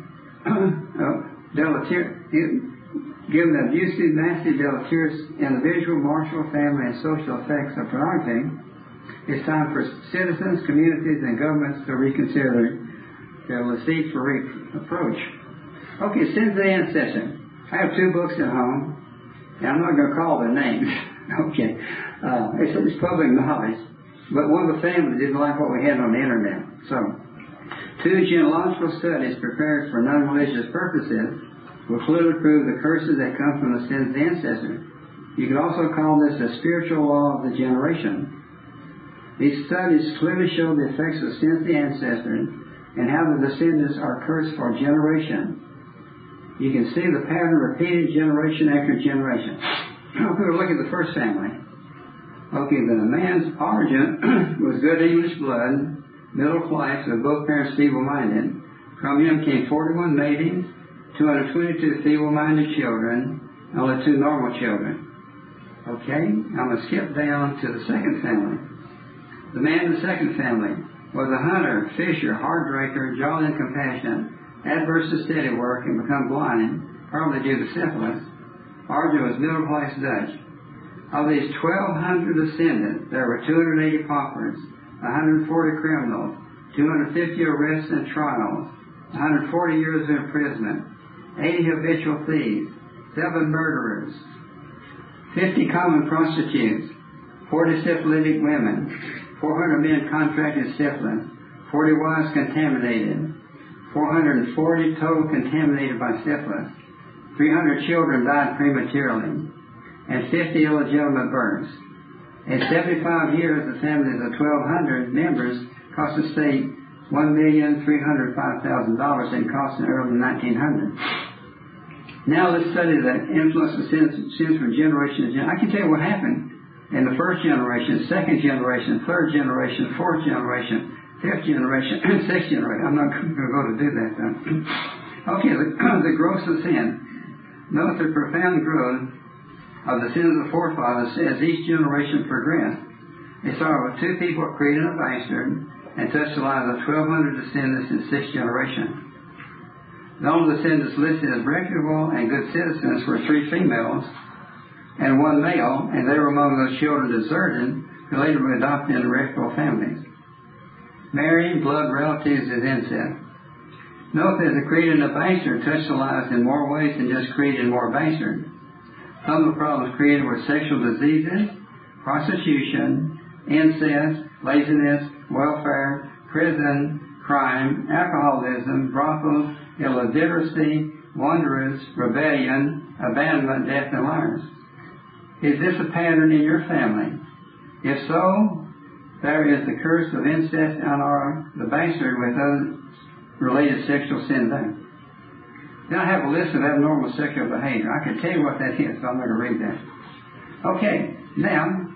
massive, deleterious individual, martial, family, and social effects of pornography, it's time for citizens, communities, and governments to reconsider their laissez-faire approach. Okay, Sins of the Ancestor. I have 2 books at home, and I'm not going to call their names. Okay, it's public knowledge, but one of the families didn't like what we had on the internet. So, 2 genealogical studies prepared for non-religious purposes will clearly prove the curses that come from the sins of the ancestor. You could also call this a spiritual law of the generation. These studies clearly show the effects of sins of the ancestor and how the descendants are cursed for generation. You can see the pattern repeated generation after generation. Okay, we'll look at the first family. Okay, the man's origin was good English blood, middle class, with both parents feeble-minded. From him came 41 maidens, 222 feeble-minded children, only 2 normal children. Okay, I'm going to skip down to the second family. The man in the second family was a hunter, fisher, heartbreaker, jolly and compassionate, adverse to steady work, and become blind, probably due to syphilis. Origin was middle-class Dutch. Of these 1,200 descendants, there were 280 paupers, 140 criminals, 250 arrests and trials, 140 years of imprisonment, 80 habitual thieves, 7 murderers, 50 common prostitutes, 40 syphilitic women, 400 men contracted syphilis, 40 wives contaminated, 440 total contaminated by syphilis, 300 children died prematurely, and 50 illegitimate births. In 75 years, the families of 1,200 members cost the state $1,305,000 in costs in the early 1900s. Now let's study the influence of sins from generation to generation. I can tell you what happened in the first generation, second generation, third generation, fourth generation, fifth generation, and sixth generation. I'm not going to go to do that though. Okay, the growth of sin. Note the profound growth of the sins of the forefathers as each generation progressed. They started with 2 people creating a bastard and touched the lives of 1,200 descendants in 6 generations. The only descendants listed as reputable and good citizens were 3 females and 1 male, and they were among those children deserted who later were adopted into reputable families. Marrying blood relatives is incest. Note that the creating a bastard touched the lives in more ways than just creating more bastards. Some of the problems created were sexual diseases, prostitution, incest, laziness, welfare, prison, crime, alcoholism, brothels, illiteracy, wanderers, rebellion, abandonment, death, and liars. Is this a pattern in your family? If so, there is the curse of incest on the bastard with other related sexual sin there. Then I have a list of abnormal sexual behavior. I can tell you what that is, so I'm going to read that. Okay, now,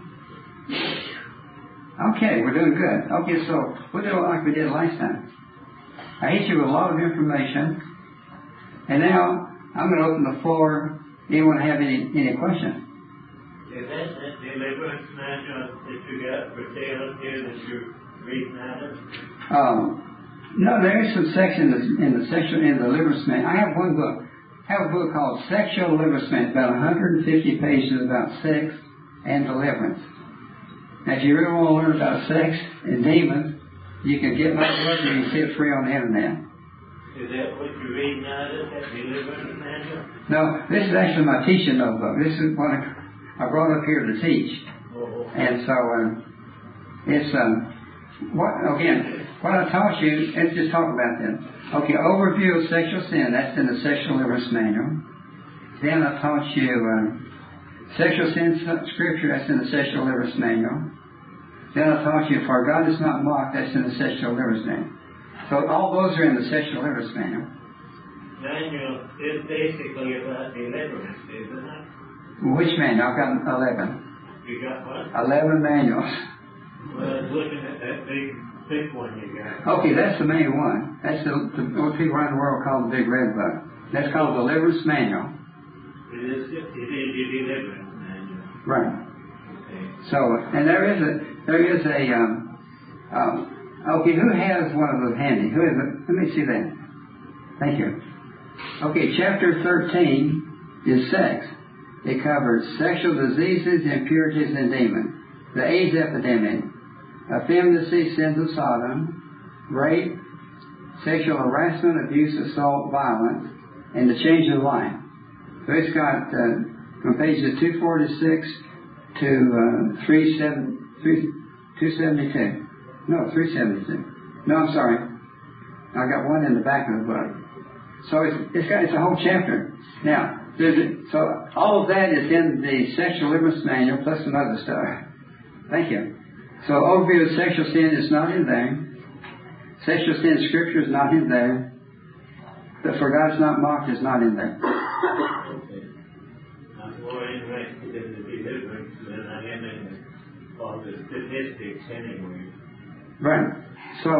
we're doing good. Okay, so we'll do it like we did last time. I hit you with a lot of information, and now I'm going to open the floor. Anyone have any questions? Is that deliverance manual that you got for Taylor here that you're reading out of? No, there is some sections in the deliverance manual. I have one book. I have a book called Sexual Deliverance Manual, about 150 pages about sex and deliverance. Now, if you really want to learn about sex and demons, you can get my book and you can see it free on the internet. Is that what you're reading out of that deliverance manual? No, this is actually my teaching notebook. This is what I brought up here to teach. Oh. And so it's what I taught you. Let's just talk about that. Okay, overview of sexual sin. That's in the Sexual Deliverance Manual. Then I taught you sexual sin scripture. That's in the Sexual Deliverance Manual. Then I taught you for God is not mocked. That's in the Sexual Deliverance Manual. So all those are in the Sexual Deliverance Manual. Manual is basically about deliverance, isn't it? Which manual? I've got 11. You got what? 11 manuals. Well, I was looking at that big one you got. Okay, that's the main one. That's what people around the world call the Big Red Book. That's called the Deliverance Manual. It is your deliverance manual. Right. Okay. So, and there is a okay, who has one of those handy? Who is it? Let me see that. Thank you. Okay, chapter 13 is sex. It covers sexual diseases, impurities, and demons. The AIDS epidemic, effeminacy, sins of Sodom, rape, sexual harassment, abuse, assault, violence, and the change of life. So it's got from pages 246 to 272. No, 372. No, I'm sorry. I got one in the back of the book. So it's a whole chapter. Now, so all of that is in the Sexual Deliverance Manual plus some other stuff. Thank you. So overview of sexual sin is not in there. Sexual sin scripture is not in there. But for God's not mocked is not in there. Okay. I'm more interested in the deliverance than I am in all the statistics anyway. Right. So,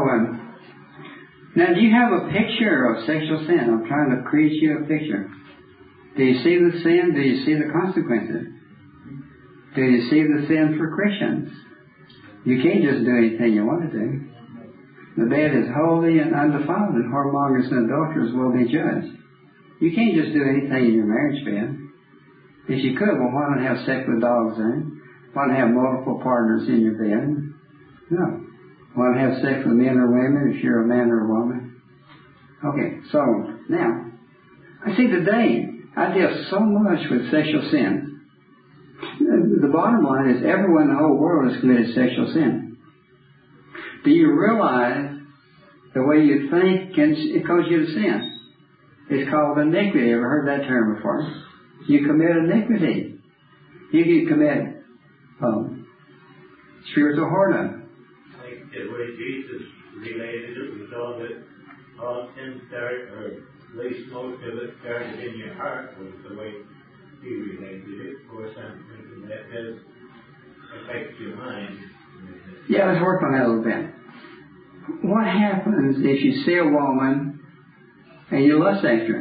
now do you have a picture of sexual sin? I'm trying to create you a picture. Do you see the sin? Do you see the consequences? Do you see the sin for Christians? You can't just do anything you want to do. The bed is holy and undefiled, and whoremongers and adulterers will be judged. You can't just do anything in your marriage bed. If you could, well, why not have sex with dogs then? Why not have multiple partners in your bed? No. Why not have sex with men or women if you're a man or a woman? Okay, so now, I see today, I deal so much with sexual sin. The bottom line is everyone in the whole world has committed sexual sin. Do you realize the way you think can cause you to sin? It's called iniquity. Ever heard that term before? You commit iniquity. You can commit spiritual whoredom. Like the way Jesus related it was all sin started, or at least most of it started in your heart, was the way he related it. Of course, I'm thinking that does affect your mind. Yeah, let's work on that a little bit. What happens if you see a woman and you lust after her?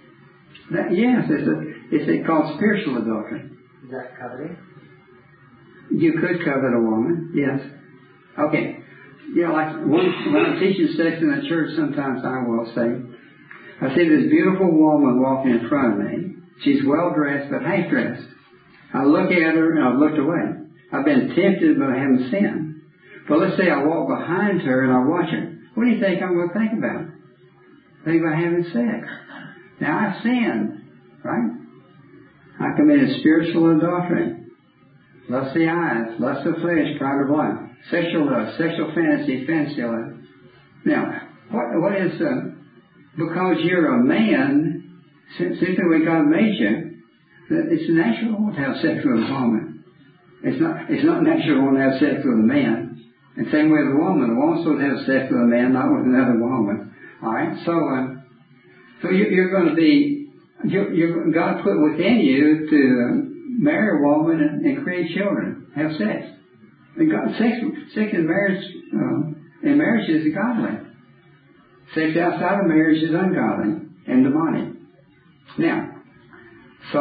Yes, it's called spiritual adultery. Is that coveting? You could covet a woman, yes. Okay. Yeah, like when I'm teaching sex in the church, sometimes I will say, I see this beautiful woman walking in front of me. She's well dressed, but half dressed. I look at her and I've looked away. I've been tempted, but I haven't sinned. But let's say I walk behind her and I watch her. What do you think I'm going to think about? Think about having sex. Now I sinned, right? I committed spiritual adultery. Lust of the eyes, lust of the flesh, pride of life. Sexual lust, sexual fantasy lust. Now, what is, because you're a man, simply when God made you, it's natural to have sex with a woman. It's not natural to have sex with a man. And same way with a woman. A woman's supposed to have sex with a man, not with another woman. Alright? So you're going to be, God put within you to marry a woman and create children, have sex. And sex in marriage is godly. Sex outside of marriage is ungodly and demonic. Now, so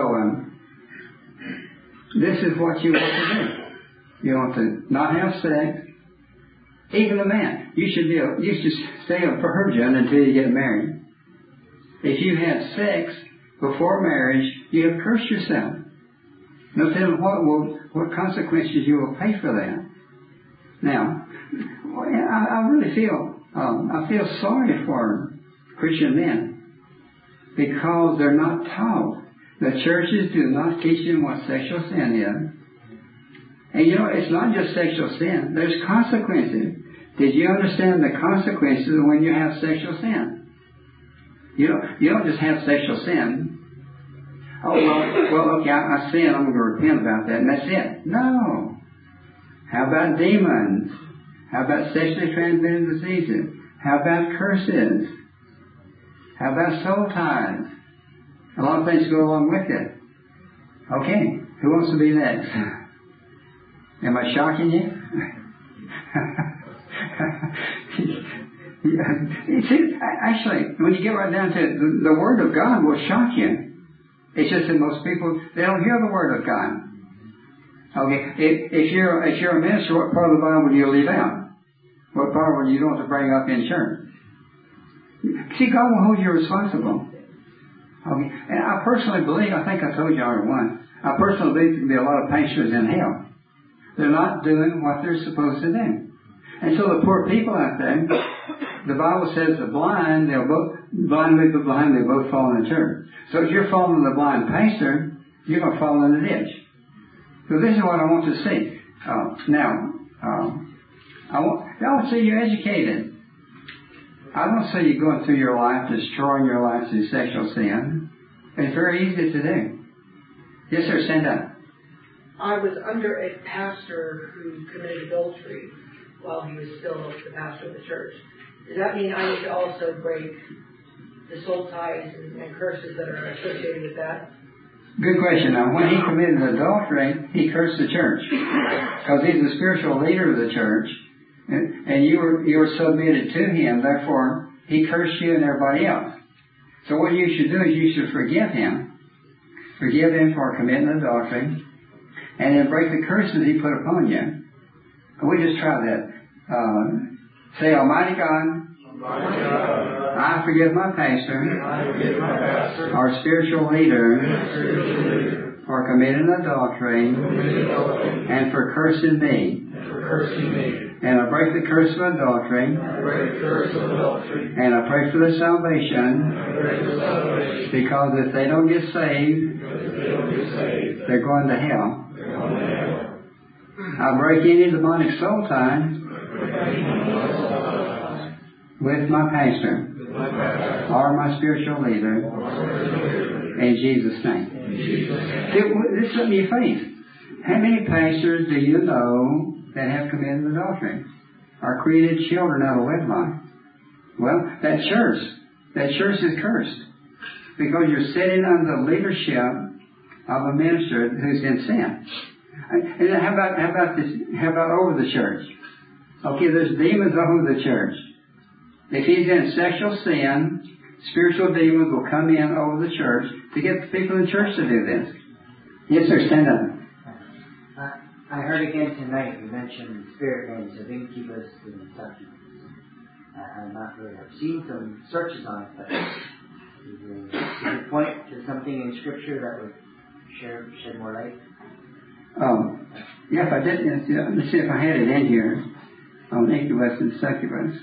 this is what you want to do. You want to not have sex. Even the man, you should stay a virgin until you get married. If you have sex before marriage, you have cursed yourself. Now tell them what consequences you will pay for that. Now, I really feel sorry for Christian men, because they're not taught. The churches do not teach them what sexual sin is. And you know, it's not just sexual sin. There's consequences. Did you understand the consequences when you have sexual sin? You don't just have sexual sin. Oh, well, okay, I sinned, I'm going to repent about that, and that's it. No. How about demons? How about sexually transmitted diseases? How about curses? How about soul ties? A lot of things go along with it. Okay, who wants to be next? Am I shocking you? See, actually, when you get right down to it, the Word of God will shock you. It's just that most people, they don't hear the Word of God. Okay, if you're a minister, what part of the Bible do you leave out? What part do you don't have to bring up in church? See, God will hold you responsible. Okay, and I personally believe, I think I told you already once, I personally believe there can be a lot of pastors in hell. They're not doing what they're supposed to do. And so the poor people out there, the Bible says the blind, they'll both fall in the church. So if you're following the blind pastor, you're going to fall in the ditch. So this is what I want to see. I want to see you educated. I don't see you going through your life, destroying your life through sexual sin. It's very easy to do. Yes, sir, stand up. I was under a pastor who committed adultery while he was still the pastor of the church. Does that mean I need to also break the soul ties and curses that are associated with that? Good question. Now, when he committed adultery, he cursed the church because he's the spiritual leader of the church, and you were submitted to him. Therefore, he cursed you and everybody else. So what you should do is you should forgive him for committing adultery, and then break the curses he put upon you. We just try that. Say, Almighty God, I forgive my pastor, our spiritual leader, for committing adultery, and for cursing me. And I break the curse of adultery, and I pray for their salvation, because if they don't get saved, they're going to hell. I break any demonic soul tie with my pastor or my spiritual leader in Jesus' name. This is something you face. How many pastors do you know that have committed adultery or created children out of wedlock? Well, that church is cursed because you're sitting under the leadership of a minister who's in sin. And how about over the church? Okay, there's demons over the church. If he's in sexual sin, spiritual demons will come in over the church to get the people in the church to do this. Yes, sir, stand up. I heard again tonight you mentioned spirit names of incubus and succubus. I'm not really, I've seen some searches on it, but could you point to something in Scripture that would shed more light? Yeah, if I didn't, let's see if I had it in here on incubus and succubus.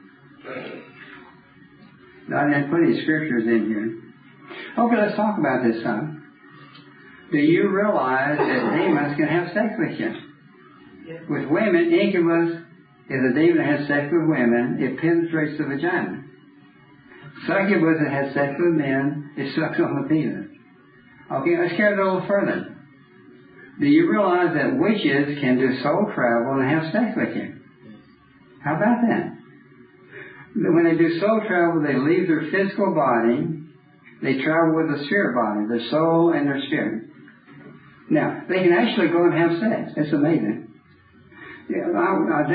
I didn't put any scriptures in here. Okay, let's talk about this, son. Do you realize that demons can have sex with you? Yes. With women, incubus is a demon that has sex with women. It penetrates the vagina. Succubus that has sex with men, it sucks on the penis. Okay, let's carry it a little further. Do you realize that witches can do soul travel and have sex with you? How about that? When they do soul travel, they leave their physical body. They travel with the spirit body, their soul and their spirit. Now, they can actually go and have sex. It's amazing. Yeah, I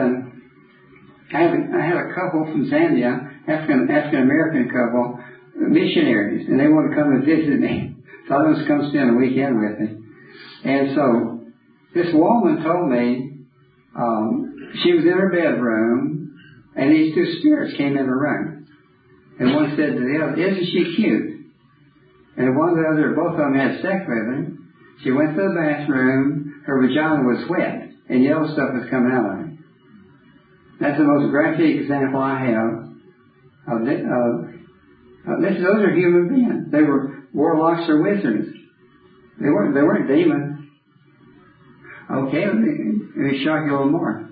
had a couple from Zambia, African-American couple, missionaries, and they wanted to come and visit me. So I was come spend a weekend with me. And so, this woman told me she was in her bedroom, and these two spirits came in her room. And one said to the other, "Isn't she cute?" And one or the other, both of them had sex with her. She went to the bathroom, her vagina was wet, and yellow stuff was coming out of it. That's the most graphic example I have Those are human beings. They were warlocks or wizards. They weren't demons. Okay, let me shock you a little more.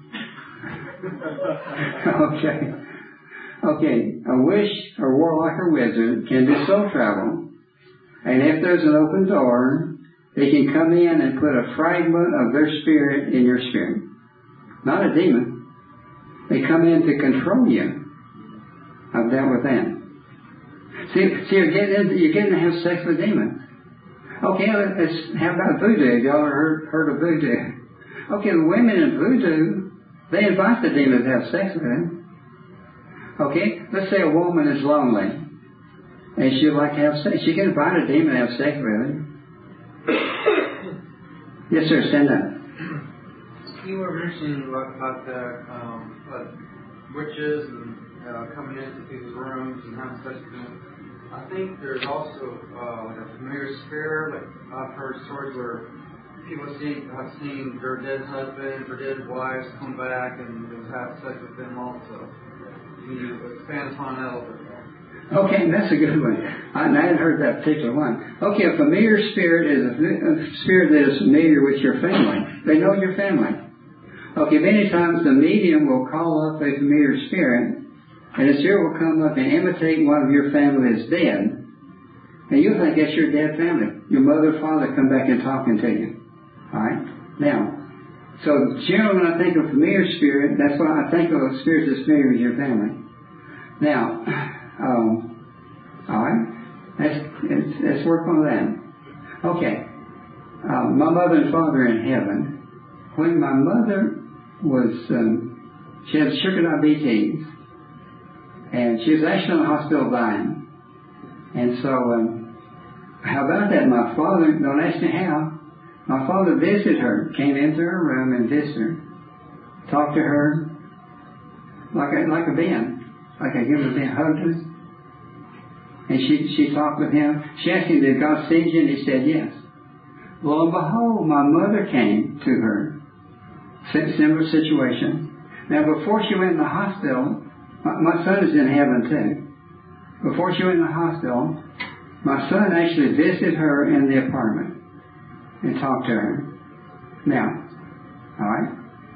Okay, a witch or warlock or wizard can do soul travel, and if there's an open door, they can come in and put a fragment of their spirit in your spirit. Not a demon. They come in to control you. I've dealt with that. See, you're getting to have sex with demons. Okay, how about voodoo? Y'all ever heard of voodoo? Okay, the women in voodoo, they invite the demons to have sex with them. Okay, let's say a woman is lonely, and she'd like to have sex. She can invite a demon to have sex with her. Yes, sir, stand up. You were mentioning about the witches and coming into people's rooms and having sex with them. I think there's also like a familiar spirit. Like I've heard stories where people have seen their dead husbands or dead wives come back and have sex with them also. Can you expand upon that a little bit more? Okay, that's a good one. I hadn't heard that particular one. Okay, a familiar spirit is a spirit that is familiar with your family. They know your family. Okay, many times the medium will call up a familiar spirit, and the spirit will come up and imitate one of your family that's dead, and you'll think that's your dead family. Your mother or father come back and talking to you. Alright? Now, so generally when I think of familiar spirit, that's why I think of a spirit that's familiar with your family. Now, alright? Let's work on that. Okay. My mother and father are in heaven. When my mother was, she had sugar diabetes, and she was actually in the hospital dying. And so, how about that? My father, don't ask me how, my father visited her, came into her room and visited her, talked to her like a being, like a human being, hugged her. And she talked with him. She asked him, did God send you? And he said, yes. Lo and behold, my mother came to her. Similar situation. Now, before she went in the hospital, my son is in heaven too. Before she went in the hospital, my son actually visited her in the apartment and talked to her. Now, alright,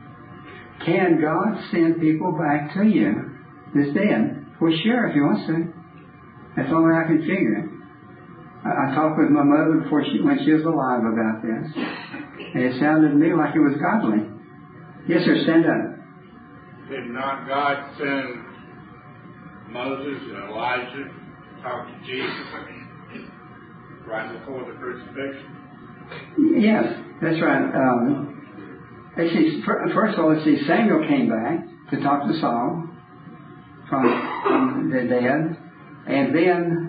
can God send people back to you that's dead? Well, sure, if He wants to. That's the only way I can figure it. I talked with my mother when she was alive about this, and it sounded to me like it was godly. Yes, sir, stand up. Did not God send Moses and Elijah to talk to Jesus right before the crucifixion? Yes, that's right. First of all, let's see, Samuel came back to talk to Saul from the dead. And then,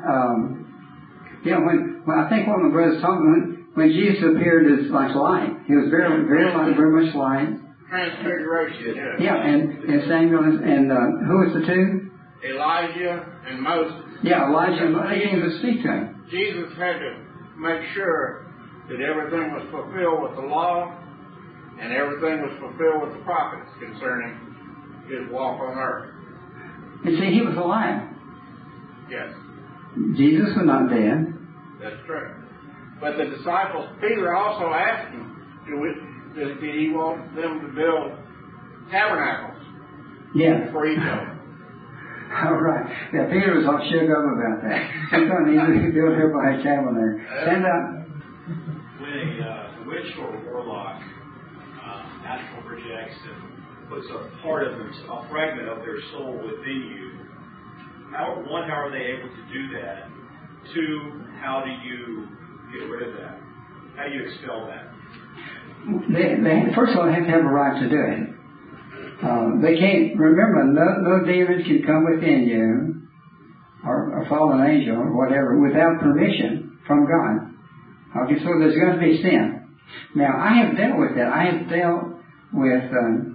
when I think one of my brothers told me, when Jesus appeared as like light, He was very light, very much light. Transfiguration. Yeah, and Samuel and who was the two? Elijah and Moses. Yeah, Elijah and Moses. They came to speak to Him. Jesus had to make sure that everything was fulfilled with the law and everything was fulfilled with the prophets concerning His walk on earth. You see, He was alive. Yes. Jesus was not dead. That's true. But the disciples, Peter also asked Him, did He want them to build tabernacles? Yeah. For each other. All right. Yeah, Peter was all shook up about that. He thought he could build everybody a tabernacle. Stand up. When a witch or a warlock astral projects and puts a part of them, a fragment of their soul within you, how are they able to do that? Two, how do you get rid of that? How do you expel that? First of all, they have to have a right to do it. They can't, remember, no demon can come within you, or a fallen angel, or whatever, without permission from God. Okay, so there's going to be sin. Now, I have dealt with that. I have dealt with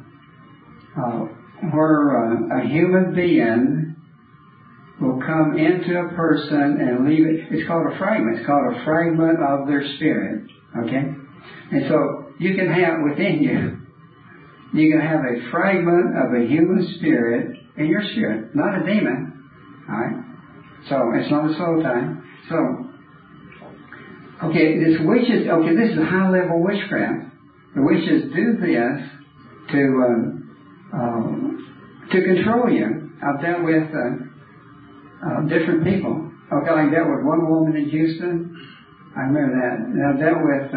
where a human being will come into a person and leave it. It's called a fragment. It's called a fragment of their spirit. Okay? And so you can have within you can have a fragment of a human spirit in your spirit. Not a demon. Alright? So, it's not a soul tie. So, okay, this is high level witchcraft. The witches do this to control you. I've dealt with different people. Okay, I dealt with one woman in Houston. I remember that. And I've dealt with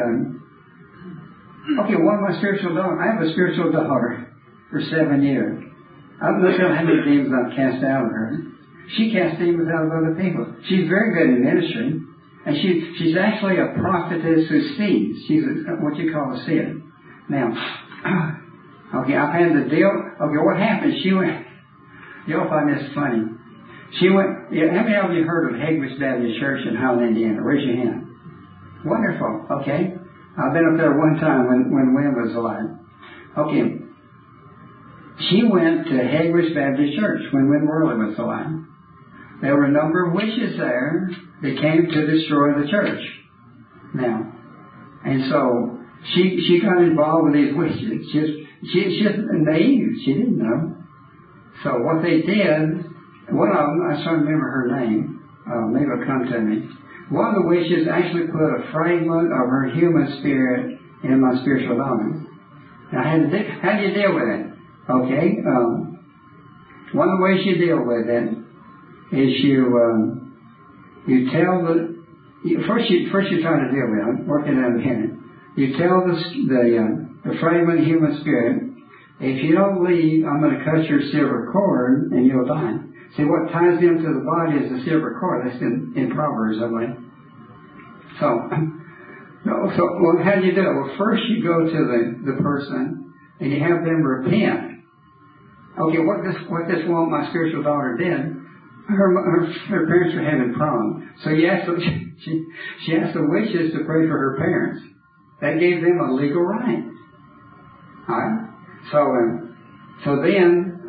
one of my spiritual daughters. I have a spiritual daughter for 7 years. I don't know how many demons I've cast out of her. She casts demons out of other people. She's very good in ministry. And she's actually a prophetess who sees. She's what you call a seer. Now, okay, I've had to deal. Okay, what happened? She went. You'll find this funny. She went. How many of you heard of Hagrid's Baptist Church in Holland, Indiana? Raise your hand. Wonderful. Okay, I've been up there one time when Wynn was alive. Okay, she went to Hagrid's Baptist Church when Wynn Worley was alive. There were a number of witches there that came to destroy the church. Now, and so she got involved with these witches. She's just naive. She didn't know. So what they did, one of them, I can't remember her name. Maybe it'll come to me. One of the witches actually put a fragment of her human spirit in my spiritual daughter. Now, how do you deal with it? Okay, one of the ways you deal with it is you tell first you try to deal with it. I'm working on it here. You tell the fragment of human spirit, if you don't leave, I'm going to cut your silver cord and you'll die. See, what ties them to the body is the silver cord. That's in Proverbs, I believe. So how do you do it? Well, first you go to the person and you have them repent. Okay, what this woman, my spiritual daughter, did, her parents were having problems. So she asked the witches to pray for her parents. That gave them a legal right. Alright? So then,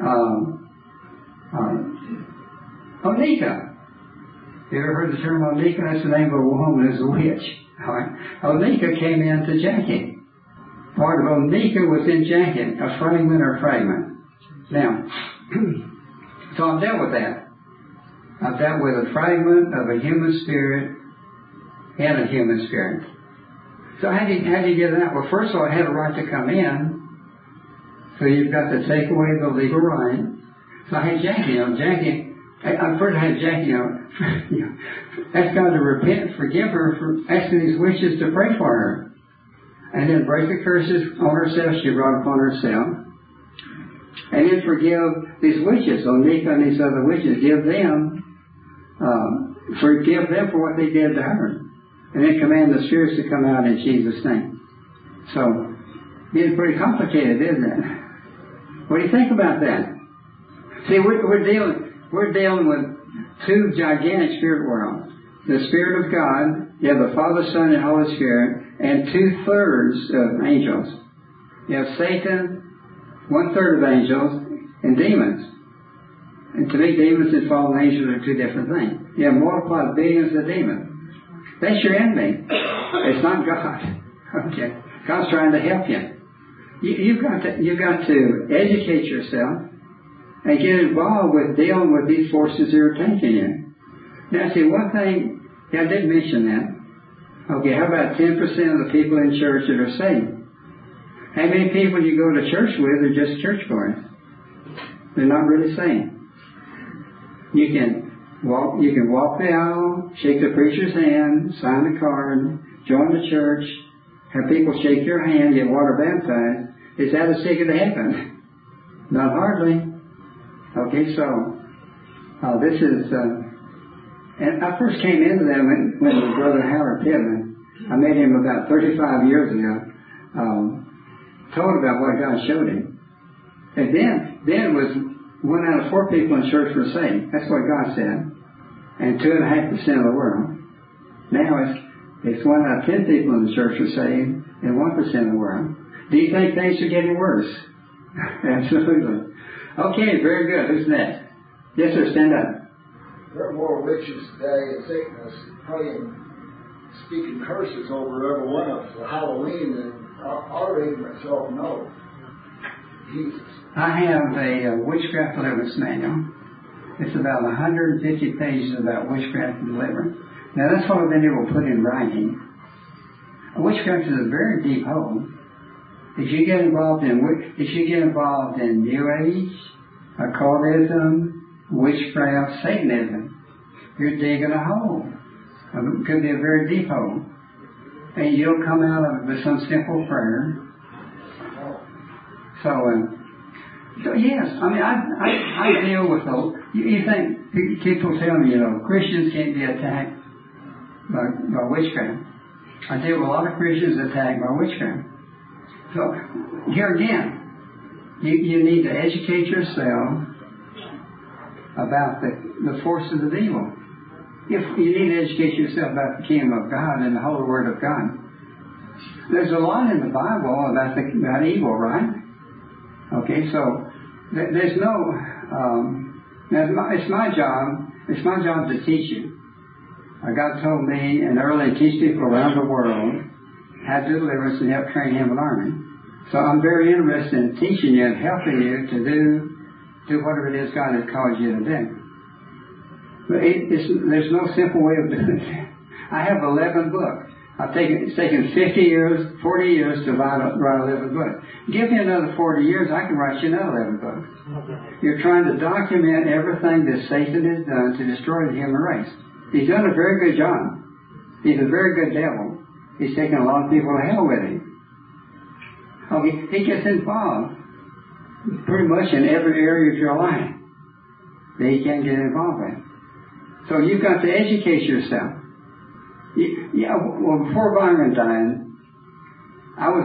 Onika. You ever heard the term Onika? That's the name of a woman who's a witch. Alright? Onika came into Jackie. Part of Onika was in Jackie, a fragment. Now, so I've dealt with that. I've dealt with a fragment of a human spirit and a human spirit. So how do you get it out? Well, first of all, I had a right to come in. So you've got to take away the legal right. So I had Jackie. First I had Jackie, ask God to repent, forgive her for asking these witches to pray for her. And then break the curses on herself she brought upon herself. And then forgive these witches, Onika and these other witches. Forgive them for what they did to her. And then command the spirits to come out in Jesus' name. So, it's pretty complicated, isn't it? What do you think about that? See, we're dealing with two gigantic spirit worlds. The Spirit of God, you have the Father, Son, and Holy Spirit, and 2/3 of angels. You have Satan, 1/3 of angels, and demons. And to me, demons and fallen angels are two different things. You have multiplied billions of demons. That's your enemy. It's not God. Okay. God's trying to help you. You've got to educate yourself and get involved with dealing with these forces that are taking you. Now, see, one thing, I did mention that. Okay, how about 10% of the people in church that are saved? How many people you go to church with are just churchgoers? They're not really saved. You can walk the aisle, shake the preacher's hand, sign the card, join the church, have people shake your hand, get water baptized. Is that a ticket to heaven? Not hardly. Okay, so this is, and I first came into that when Brother Howard Pittman, I met him about 35 years ago, told about what God showed him. And then it was 1 out of 4 people in church were saved. That's what God said. And 2.5% of the world. Now it's 1 out of 10 people in the church are saved and 1% of the world. Do you think things are getting worse? Absolutely. Okay, very good. Who's next? Yes, sir, stand up. There are more witches today and Satanists praying, speaking curses over every one of us for Halloween than our ignorant self knows. Jesus. I have a witchcraft deliverance manual. It's about 150 pages about witchcraft and deliverance. Now that's what I've been able to put in writing. Witchcraft is a very deep hole. If you get involved in New Age, occultism, witchcraft, Satanism, you're digging a hole. It could be a very deep hole. And you'll come out of it with some simple prayer. So yes, I mean, I deal with those. You think people tell me, Christians can't be attacked by witchcraft. I deal with a lot of Christians attacked by witchcraft. So here again, you need to educate yourself about the forces of evil. If you need to educate yourself about the kingdom of God and the Holy Word of God. There's a lot in the Bible about evil, right? Okay, so there's no. It's my job to teach you. God told me in early to teach people around the world how to do deliverance and help train him an army. So I'm very interested in teaching you and helping you to do whatever it is God has called you to do. But there's no simple way of doing it. I have 11 books. It's taken 40 years to write 11 books. Give me another 40 years, I can write you another 11 books. You're trying to document everything that Satan has done to destroy the human race. He's done a very good job. He's a very good devil. He's taken a lot of people to hell with him. Okay, he gets involved pretty much in every area of your life that he can get involved in. So you've got to educate yourself. Well, before Byron died, I was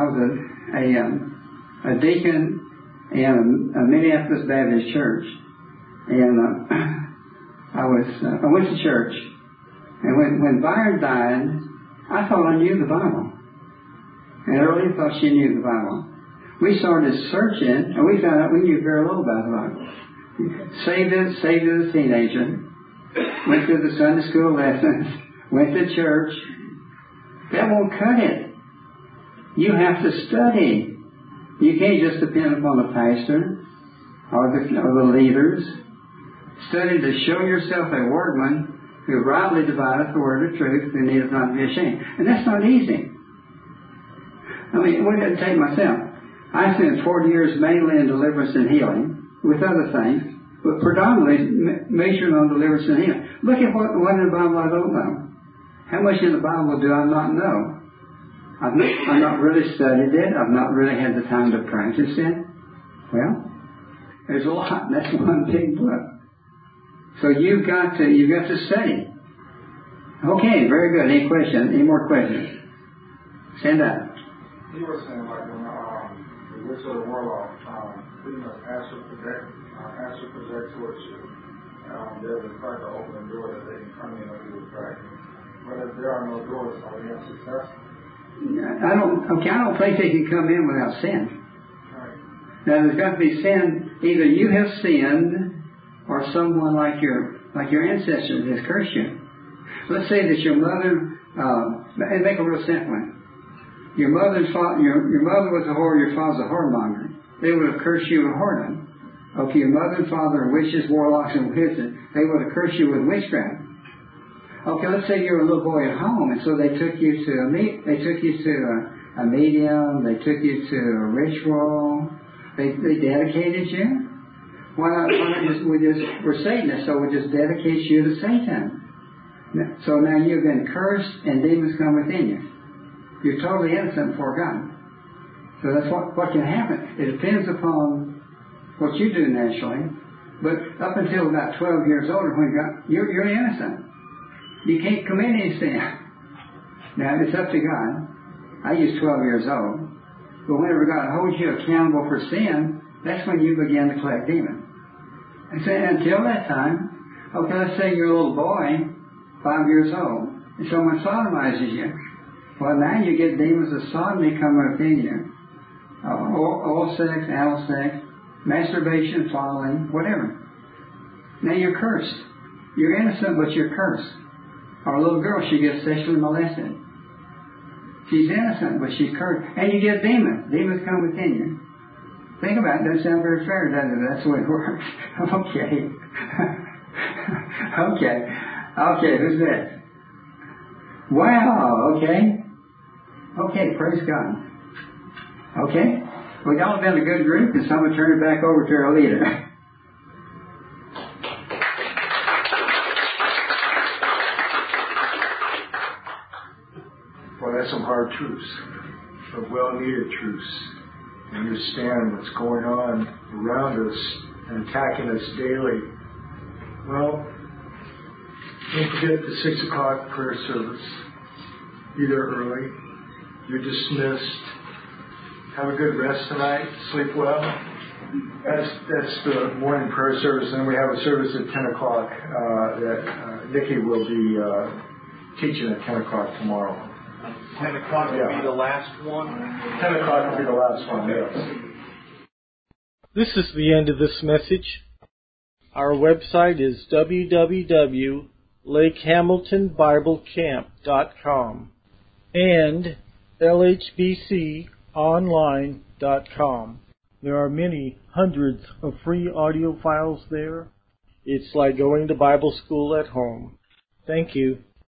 a deacon in a Minneapolis Baptist church, and I went to church, and when Byron died, I thought I knew the Bible, and I really thought she knew the Bible. We started searching, and we found out we knew very little about the Bible. Saved as a teenager, went through the Sunday school lessons, went to church. That won't cut it. You have to study. You can't just depend upon the pastor or the leaders. Study to show yourself a workman who rightly divideth the word of truth, who needeth not be ashamed. And that's not easy. I mean, what did it take myself? I spent 40 years mainly in deliverance and healing, with other things, but predominantly measuring on deliverance and healing. Look at what in the Bible I don't know. How much in the Bible do I not know? I've not really studied it. I've not really had the time to practice it. Well, there's a lot. That's one big book. So you've got to study. Okay, very good. Any questions? Any more questions? Stand up. You were saying like when the witch or the warlock pretty much astral project towards you. There's a try to open a door that they can come in or do a dragon. But if there are no doors, are we unsuccessful? I don't think they can come in without sin. Right. Now there's got to be sin. Either you have sinned, or someone like your ancestors has cursed you. Let's say that your mother, and make a real simple one. Your mother was a whore, your father's a whoremonger. They would have cursed you with whoredom. Okay, your mother and father are witches, warlocks, and wizards. They would have cursed you with witchcraft. Okay, let's say you're a little boy at home, and so they took you to a medium, they took you to a ritual, they dedicated you. Why not we're Satanists, so we just dedicate you to Satan. So now you've been cursed, and demons come within you. You're totally innocent before God. So that's what can happen. It depends upon what you do naturally, but up until about 12 years older, you're innocent. You can't commit any sin. Now, it's up to God. I was 12 years old. But whenever God holds you accountable for sin, that's when you begin to collect demons. And so until that time, okay, let's say you're a little boy, 5 years old, and someone sodomizes you. Well, now you get demons of sodomy coming within you. Oral sex, anal sex, masturbation, fondling, whatever. Now you're cursed. You're innocent, but you're cursed. Or a little girl, she gets sexually molested. She's innocent, but she's cursed. And you get demons. Demons come within you. Think about it. Doesn't sound very fair, does it? That's the way it works. Okay. Okay, who's that? Wow, okay. Okay, praise God. Okay. Well, y'all have been a good group, and so I'm going to turn it back over to our leader. Well, that's some hard truths, but well-needed truths. Understand what's going on around us and attacking us daily. Well, don't forget the 6 o'clock prayer service. Be there early. You're dismissed. Have a good rest tonight. Sleep well. That's the morning prayer service, and then we have a service at 10 o'clock that Nikki will be teaching at 10 o'clock tomorrow. 10 o'clock will be the last one? 10 o'clock will be the last one, yes. This is the end of this message. Our website is www.lakehamiltonbiblecamp.com and lhbconline.com. There are many hundreds of free audio files there. It's like going to Bible school at home. Thank you.